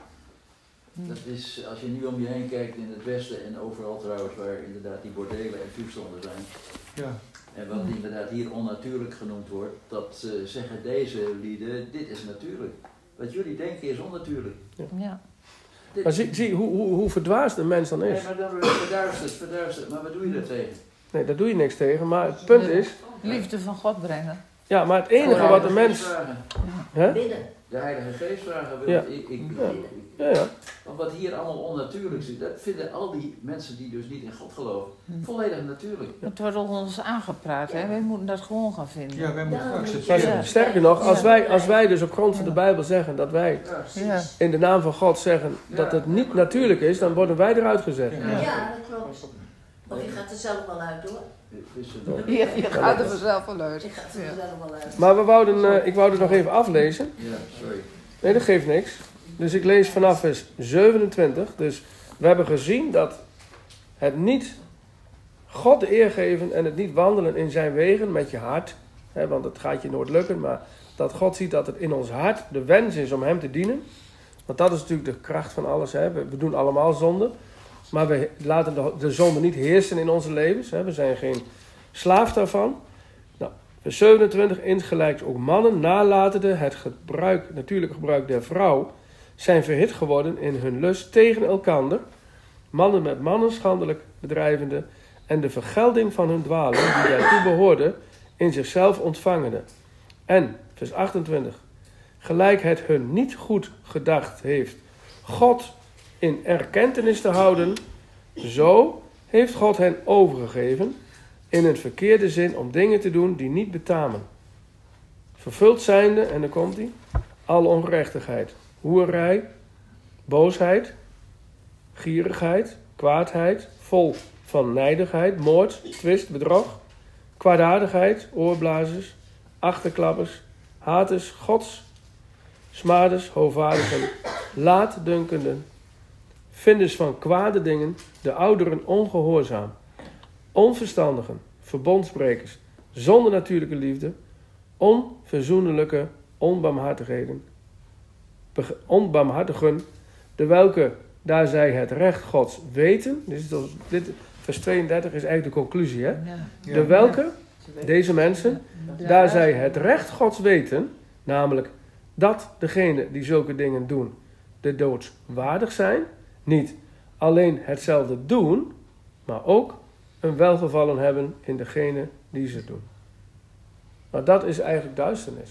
B: dat is, als je nu om je heen kijkt in het westen en overal trouwens, waar inderdaad die bordelen en toestanden zijn.
C: Ja.
B: En wat inderdaad hier onnatuurlijk genoemd wordt, dat uh, zeggen deze lieden, dit is natuurlijk. Wat jullie denken is onnatuurlijk.
A: Ja.
F: Ja.
B: Dit,
A: Maar zie, zie hoe, hoe, hoe verdwaasd een mens dan is.
B: Nee, maar dan verduistert, verduistert. Maar wat doe je daar tegen?
A: Nee, daar doe je niks tegen. Maar het punt is...
F: Liefde van God brengen.
A: Ja, maar het enige wat een mens... Hè?
G: Bidden.
B: De Heilige Geest vragen. Wil
A: Ja.
B: ik, ik,
A: Ja.
B: ik,
A: Ja, ja.
B: Want wat hier allemaal onnatuurlijk zit, dat vinden al die mensen die dus niet in God geloven, volledig natuurlijk.
F: Het wordt ons aangepraat, hè? Wij moeten dat gewoon gaan vinden.
C: Ja, wij moeten
G: Ja,
C: het
A: Maar
C: accepteren.
F: Ja.
A: sterker nog, als
F: Ja.
A: wij, als wij dus op grond van de Bijbel zeggen dat wij
F: Ja.
A: in de naam van God zeggen dat het niet natuurlijk is, dan worden wij eruit gezet.
C: Ja.
G: Ja, dat klopt. Of je gaat er zelf wel uit hoor.
B: Dus, uh,
F: Je, je gaat er vanzelf wel uit.
G: Ik ga er
F: Ja.
G: zelf wel uit.
A: Maar we wouden, uh, ik wou het nog even aflezen.
B: ja, sorry.
A: Nee, dat geeft niks. Dus ik lees vanaf vers zevenentwintig. Dus we hebben gezien dat het niet God de eer geven en het niet wandelen in zijn wegen met je hart. Hè, want het gaat je nooit lukken. Maar dat God ziet dat het in ons hart de wens is om hem te dienen. Want dat is natuurlijk de kracht van alles. Hè. We, we doen allemaal zonde. Maar we laten de, de zonde niet heersen in onze levens. Hè. We zijn geen slaaf daarvan. Nou, vers zevenentwintig. Insgelijks ook mannen nalatende het gebruik, natuurlijke gebruik der vrouw, zijn verhit geworden in hun lust tegen elkander. Mannen met mannen schandelijk bedrijvende en de vergelding van hun dwaling die daartoe behoorde in zichzelf ontvangende. En, vers achtentwintig. Gelijk het hun niet goed gedacht heeft God in erkentenis te houden, zo heeft God hen overgegeven in een verkeerde zin om dingen te doen die niet betamen. Vervuld zijnde, en dan komt hij, alle ongerechtigheid, hoerij, boosheid, gierigheid, kwaadheid, vol van nijdigheid, moord, twist, bedrog, kwaadaardigheid, oorblazers, achterklappers, haters, gods, smaders, hovaardigen, laatdunkenden, vinders van kwade dingen, de ouderen ongehoorzaam, onverstandigen, verbondsbrekers, zonder natuurlijke liefde, onverzoenlijke onbarmhartigheden, bege- onbarmhartigen, de welke, daar zij het recht Gods weten, dit, is dus, dit vers tweeëndertig is eigenlijk de conclusie, hè?
F: Ja.
C: Ja.
A: De welke, deze mensen,
F: Ja.
A: daar zij het recht Gods weten, namelijk dat degene die zulke dingen doen, de dood waardig zijn, niet alleen hetzelfde doen, maar ook een welgevallen hebben in degene die ze doen. Maar dat is eigenlijk duisternis.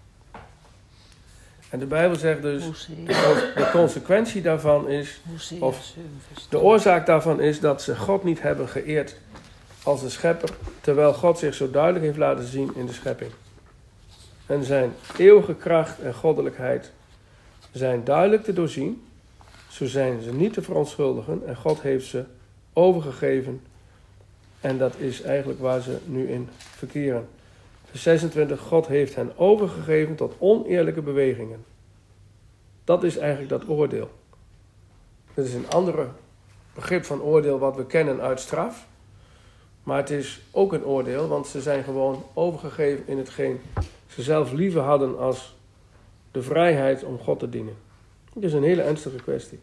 A: En de Bijbel zegt dus,
F: Hoezeer,
A: de consequentie daarvan is,
F: hoezeer,
A: of
F: zeven vers
A: de oorzaak daarvan is dat ze God niet hebben geëerd als de schepper, terwijl God zich zo duidelijk heeft laten zien in de schepping. En zijn eeuwige kracht en goddelijkheid zijn duidelijk te doorzien, zo zijn ze niet te verontschuldigen en God heeft ze overgegeven. En dat is eigenlijk waar ze nu in verkeren. Vers zesentwintig, God heeft hen overgegeven tot oneerlijke bewegingen. Dat is eigenlijk dat oordeel. Dat is een andere begrip van oordeel wat we kennen uit straf. Maar het is ook een oordeel, want ze zijn gewoon overgegeven in hetgeen ze zelf liever hadden als de vrijheid om God te dienen. Het is een hele ernstige kwestie.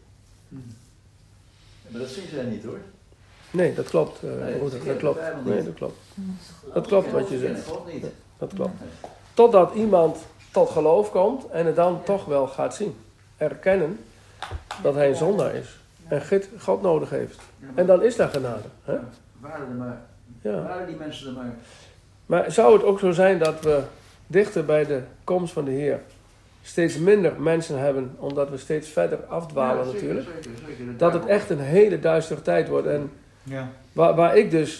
B: Maar dat zien zij niet hoor.
A: Nee, dat klopt. Uh,
B: Nee,
A: Roeder,
B: dat
A: dat klopt.
B: Bijbel niet.
A: Nee, dat klopt. Dat klopt wat je zegt.
B: God niet.
A: Dat klopt. Totdat iemand tot geloof komt en het dan toch wel gaat zien. Erkennen dat hij een zondaar is. En God nodig heeft. En dan is daar genade. Hè?
B: Waren er maar.
A: Ja.
B: Waren die mensen er maar.
A: Maar zou het ook zo zijn dat we dichter bij de komst van de Heer steeds minder mensen hebben, omdat we steeds verder afdwalen
B: Ja, zeker,
A: natuurlijk.
B: zeker, zeker.
A: Dat het echt een hele duistere tijd wordt. En
C: Ja.
A: waar, waar ik dus,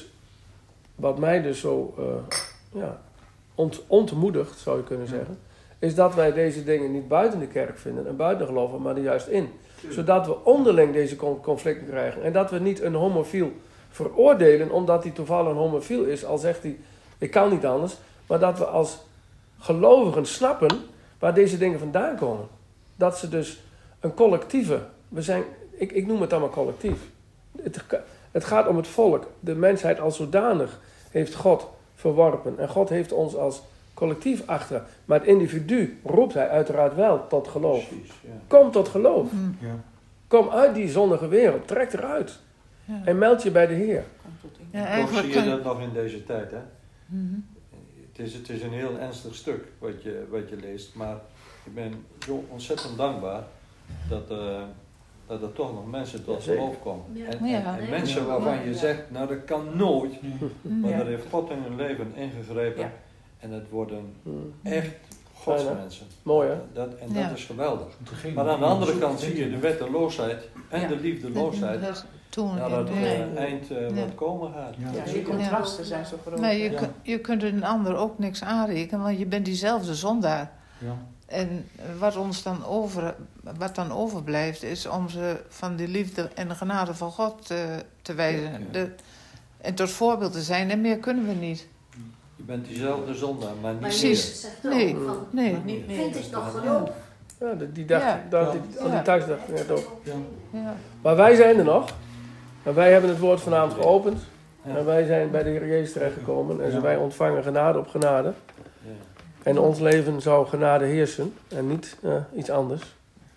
A: wat mij dus zo uh, ja, ont, ontmoedigt, zou je kunnen zeggen, is dat wij deze dingen niet buiten de kerk vinden en buiten geloven, maar er juist in. Zodat we onderling deze conflicten krijgen. En dat we niet een homofiel veroordelen omdat hij toevallig een homofiel is, al zegt hij, ik kan niet anders. Maar dat we als gelovigen snappen waar deze dingen vandaan komen. Dat ze dus een collectieve, we zijn, ik, ik noem het dan maar collectief. Het, het gaat om het volk. De mensheid als zodanig heeft God verworpen. En God heeft ons als collectief achter. Maar het individu roept hij uiteraard wel tot geloof.
E: Precies, ja.
A: Kom tot geloof.
C: Ja.
A: Kom uit die zondige wereld. Trek eruit.
F: Ja.
A: En meld je bij de Heer.
F: Ja,
E: Toch
F: eigenlijk
E: zie je
F: kan-
E: dat nog in deze tijd, hè?
F: Mhm.
E: Het is, het is een heel ernstig stuk wat je, wat je leest, maar ik ben zo ontzettend dankbaar dat, uh, dat er toch nog mensen tot
A: Ja, zeker.
E: geloof komen.
G: Ja.
E: En, en,
F: Ja.
E: en mensen
G: Ja.
E: waarvan je
G: Ja.
E: zegt, nou dat kan nooit, maar
F: Ja.
E: daar heeft God in hun leven ingegrepen
J: Ja.
E: en het worden
A: Hmm.
E: echt godsmensen.
A: Mooi hè?
E: Dat, en
F: Ja.
E: dat is geweldig.
C: Degene
E: Maar aan de
C: die
E: andere
C: ons
E: kant
C: zoekt,
E: zie je de wetteloosheid en
J: Ja.
E: de liefdeloosheid,
F: Dat toen
E: nou, dat
F: in
E: het
F: de-
E: uh, eind uh,
F: Ja.
E: wat komen gaat.
C: Ja.
J: Ja, die contrasten zijn zo groot.
F: Maar je,
C: Ja.
F: kun- je kunt een ander ook niks aanrekenen, want je bent diezelfde zondaar.
C: Ja.
F: En wat ons dan over, wat dan overblijft, is om ze van de liefde en de genade van God uh, te wijzen.
E: Ja.
F: De, en tot voorbeeld te zijn, en meer kunnen we niet.
E: Je bent diezelfde zondaar, maar niet
G: Maar
E: meer.
F: Precies.
G: Jezus zegt ook
F: Nee,
G: van,
F: nee.
J: Niet
G: vind
J: meer.
G: ik nog geloof?
A: Ja, die, die dacht,
F: Ja.
A: dat,
C: Ja.
A: die, al
F: Ja.
A: die tekst dacht ik net ook.
C: Ja.
F: Ja.
A: Maar wij zijn er nog. En wij hebben het woord vanavond geopend.
E: Ja.
A: En wij zijn bij de Heer Jezus terechtgekomen. En
C: Ja.
A: wij ontvangen genade op genade.
E: Ja.
A: En ons leven zou genade heersen. En niet uh, iets anders.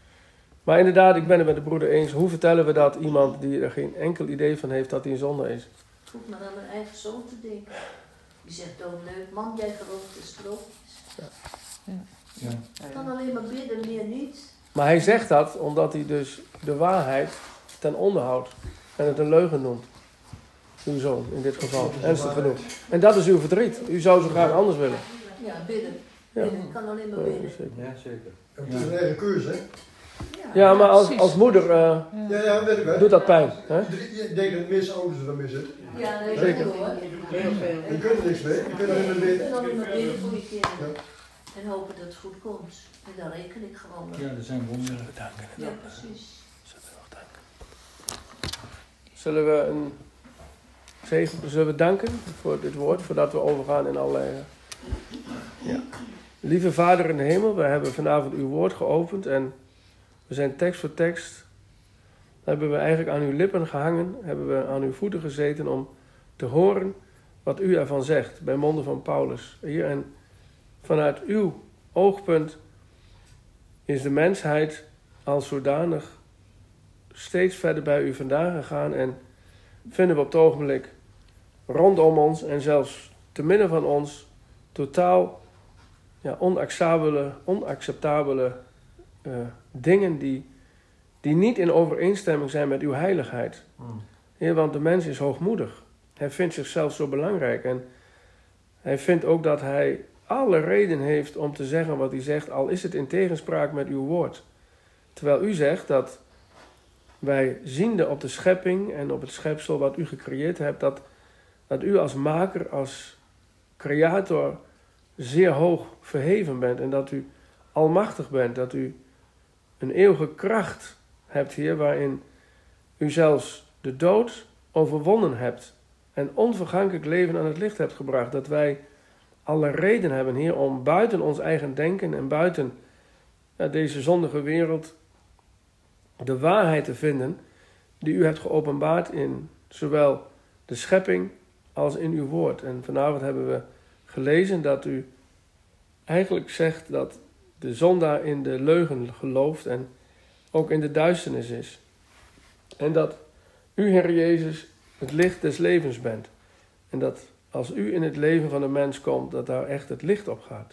A: Maar inderdaad, ik ben het met de broeder eens. Hoe vertellen we dat iemand die er geen enkel idee van heeft dat hij een zonde is?
G: Ik hoef maar aan mijn eigen zoon te denken. Die zegt, oh leuk man, jij gelooft dus geloof.
C: Ja.
G: Ik kan alleen maar bidden, meer niet.
A: Maar hij zegt dat omdat hij dus de waarheid ten onder houdt. En het een leugen noemt. Uw zoon in dit geval. Ernstig genoeg. En dat is uw verdriet. U zou zo graag anders willen.
G: Ja, bidden.
A: Ja.
G: bidden. Ik kan alleen maar
A: Ja,
G: bidden.
A: zeker.
E: Ja, zeker.
K: Het is een eigen keuze, hè?
A: Ja, maar als,
F: precies.
A: als moeder uh,
F: Ja.
K: Ja, ja, weet ik wel.
A: doet dat pijn. Hè?
K: Ik denk dat de meeste ouders er dan mee zitten.
G: Ja, nee,
A: Zeker.
G: zeker hoor.
J: Heel veel.
K: Die kunnen niks mee, die kunnen alleen maar
G: Ik
K: bidden.
G: kan alleen maar bidden voor je kinderen. En hopen dat het goed komt. En daar reken ik gewoon op.
C: Ja, er zijn wonderen.
A: Bedanken.
G: Ja, precies.
A: Zullen we nog danken? Zullen we een zegen, zullen we danken voor dit woord, voordat we overgaan in allerlei... uh, Ja. Lieve Vader in de hemel, we hebben vanavond uw woord geopend en we zijn tekst voor tekst, hebben we eigenlijk aan uw lippen gehangen, hebben we aan uw voeten gezeten om te horen wat u ervan zegt, bij monden van Paulus. Heer, en vanuit uw oogpunt is de mensheid als zodanig steeds verder bij u vandaan gegaan en vinden we op het ogenblik rondom ons en zelfs te midden van ons totaal ja, onacceptabele, onacceptabele uh, dingen die, die niet in overeenstemming zijn met uw heiligheid.
B: Hmm.
A: Heer, want de mens is hoogmoedig. Hij vindt zichzelf zo belangrijk en hij vindt ook dat hij alle reden heeft om te zeggen wat hij zegt, al is het in tegenspraak met uw woord. Terwijl u zegt dat wij ziende op de schepping en op het schepsel wat u gecreëerd hebt, dat, dat u als maker, als creator zeer hoog verheven bent en dat u almachtig bent, dat u een eeuwige kracht hebt, Heer, waarin u zelfs de dood overwonnen hebt en onvergankelijk leven aan het licht hebt gebracht. Dat wij alle reden hebben, Heer, om buiten ons eigen denken en buiten ja, deze zondige wereld de waarheid te vinden die u hebt geopenbaard in zowel de schepping als in uw woord. En vanavond hebben we gelezen dat u eigenlijk zegt dat de zondaar in de leugen gelooft en ook in de duisternis is. En dat u, Heer Jezus, het licht des levens bent. En dat als u in het leven van een mens komt, dat daar echt het licht op gaat.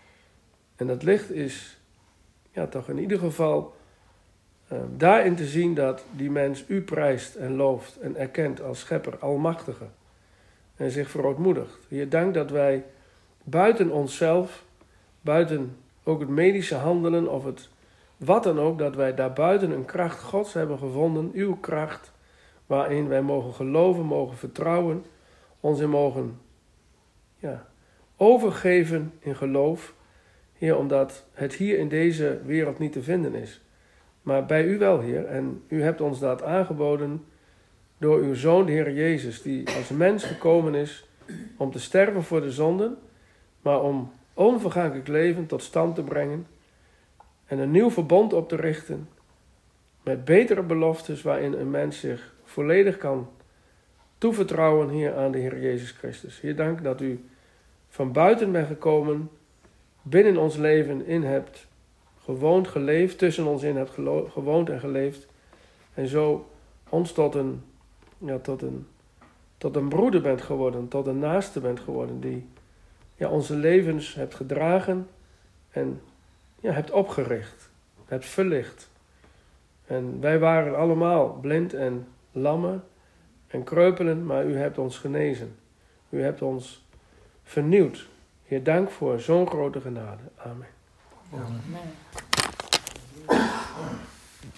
A: En dat licht is ja, toch in ieder geval uh, daarin te zien dat die mens u prijst en looft en erkent als schepper, almachtige. En zich verootmoedigt. Heer, dank dat wij buiten onszelf, buiten ook het medische handelen of het wat dan ook, dat wij daarbuiten een kracht Gods hebben gevonden, uw kracht, waarin wij mogen geloven, mogen vertrouwen, ons in mogen ja, overgeven in geloof, Heer, omdat het hier in deze wereld niet te vinden is. Maar bij u wel, Heer, en u hebt ons dat aangeboden door uw Zoon, de Heer Jezus, die als mens gekomen is om te sterven voor de zonden, maar om onvergankelijk leven tot stand te brengen en een nieuw verbond op te richten met betere beloftes waarin een mens zich volledig kan toevertrouwen hier aan de Heer Jezus Christus. Heer, dank dat u van buiten bent gekomen, binnen ons leven in hebt gewoond, geleefd, tussen ons in hebt gelo- gewoond en geleefd en zo ons tot een, ja, tot een, tot een broeder bent geworden, tot een naaste bent geworden, die ja, onze levens hebt gedragen en ja, hebt opgericht, hebt verlicht. En wij waren allemaal blind en lammen en kreupelen, maar u hebt ons genezen. U hebt ons vernieuwd. Heer, dank voor zo'n grote genade. Amen.
C: Amen.
F: Nee.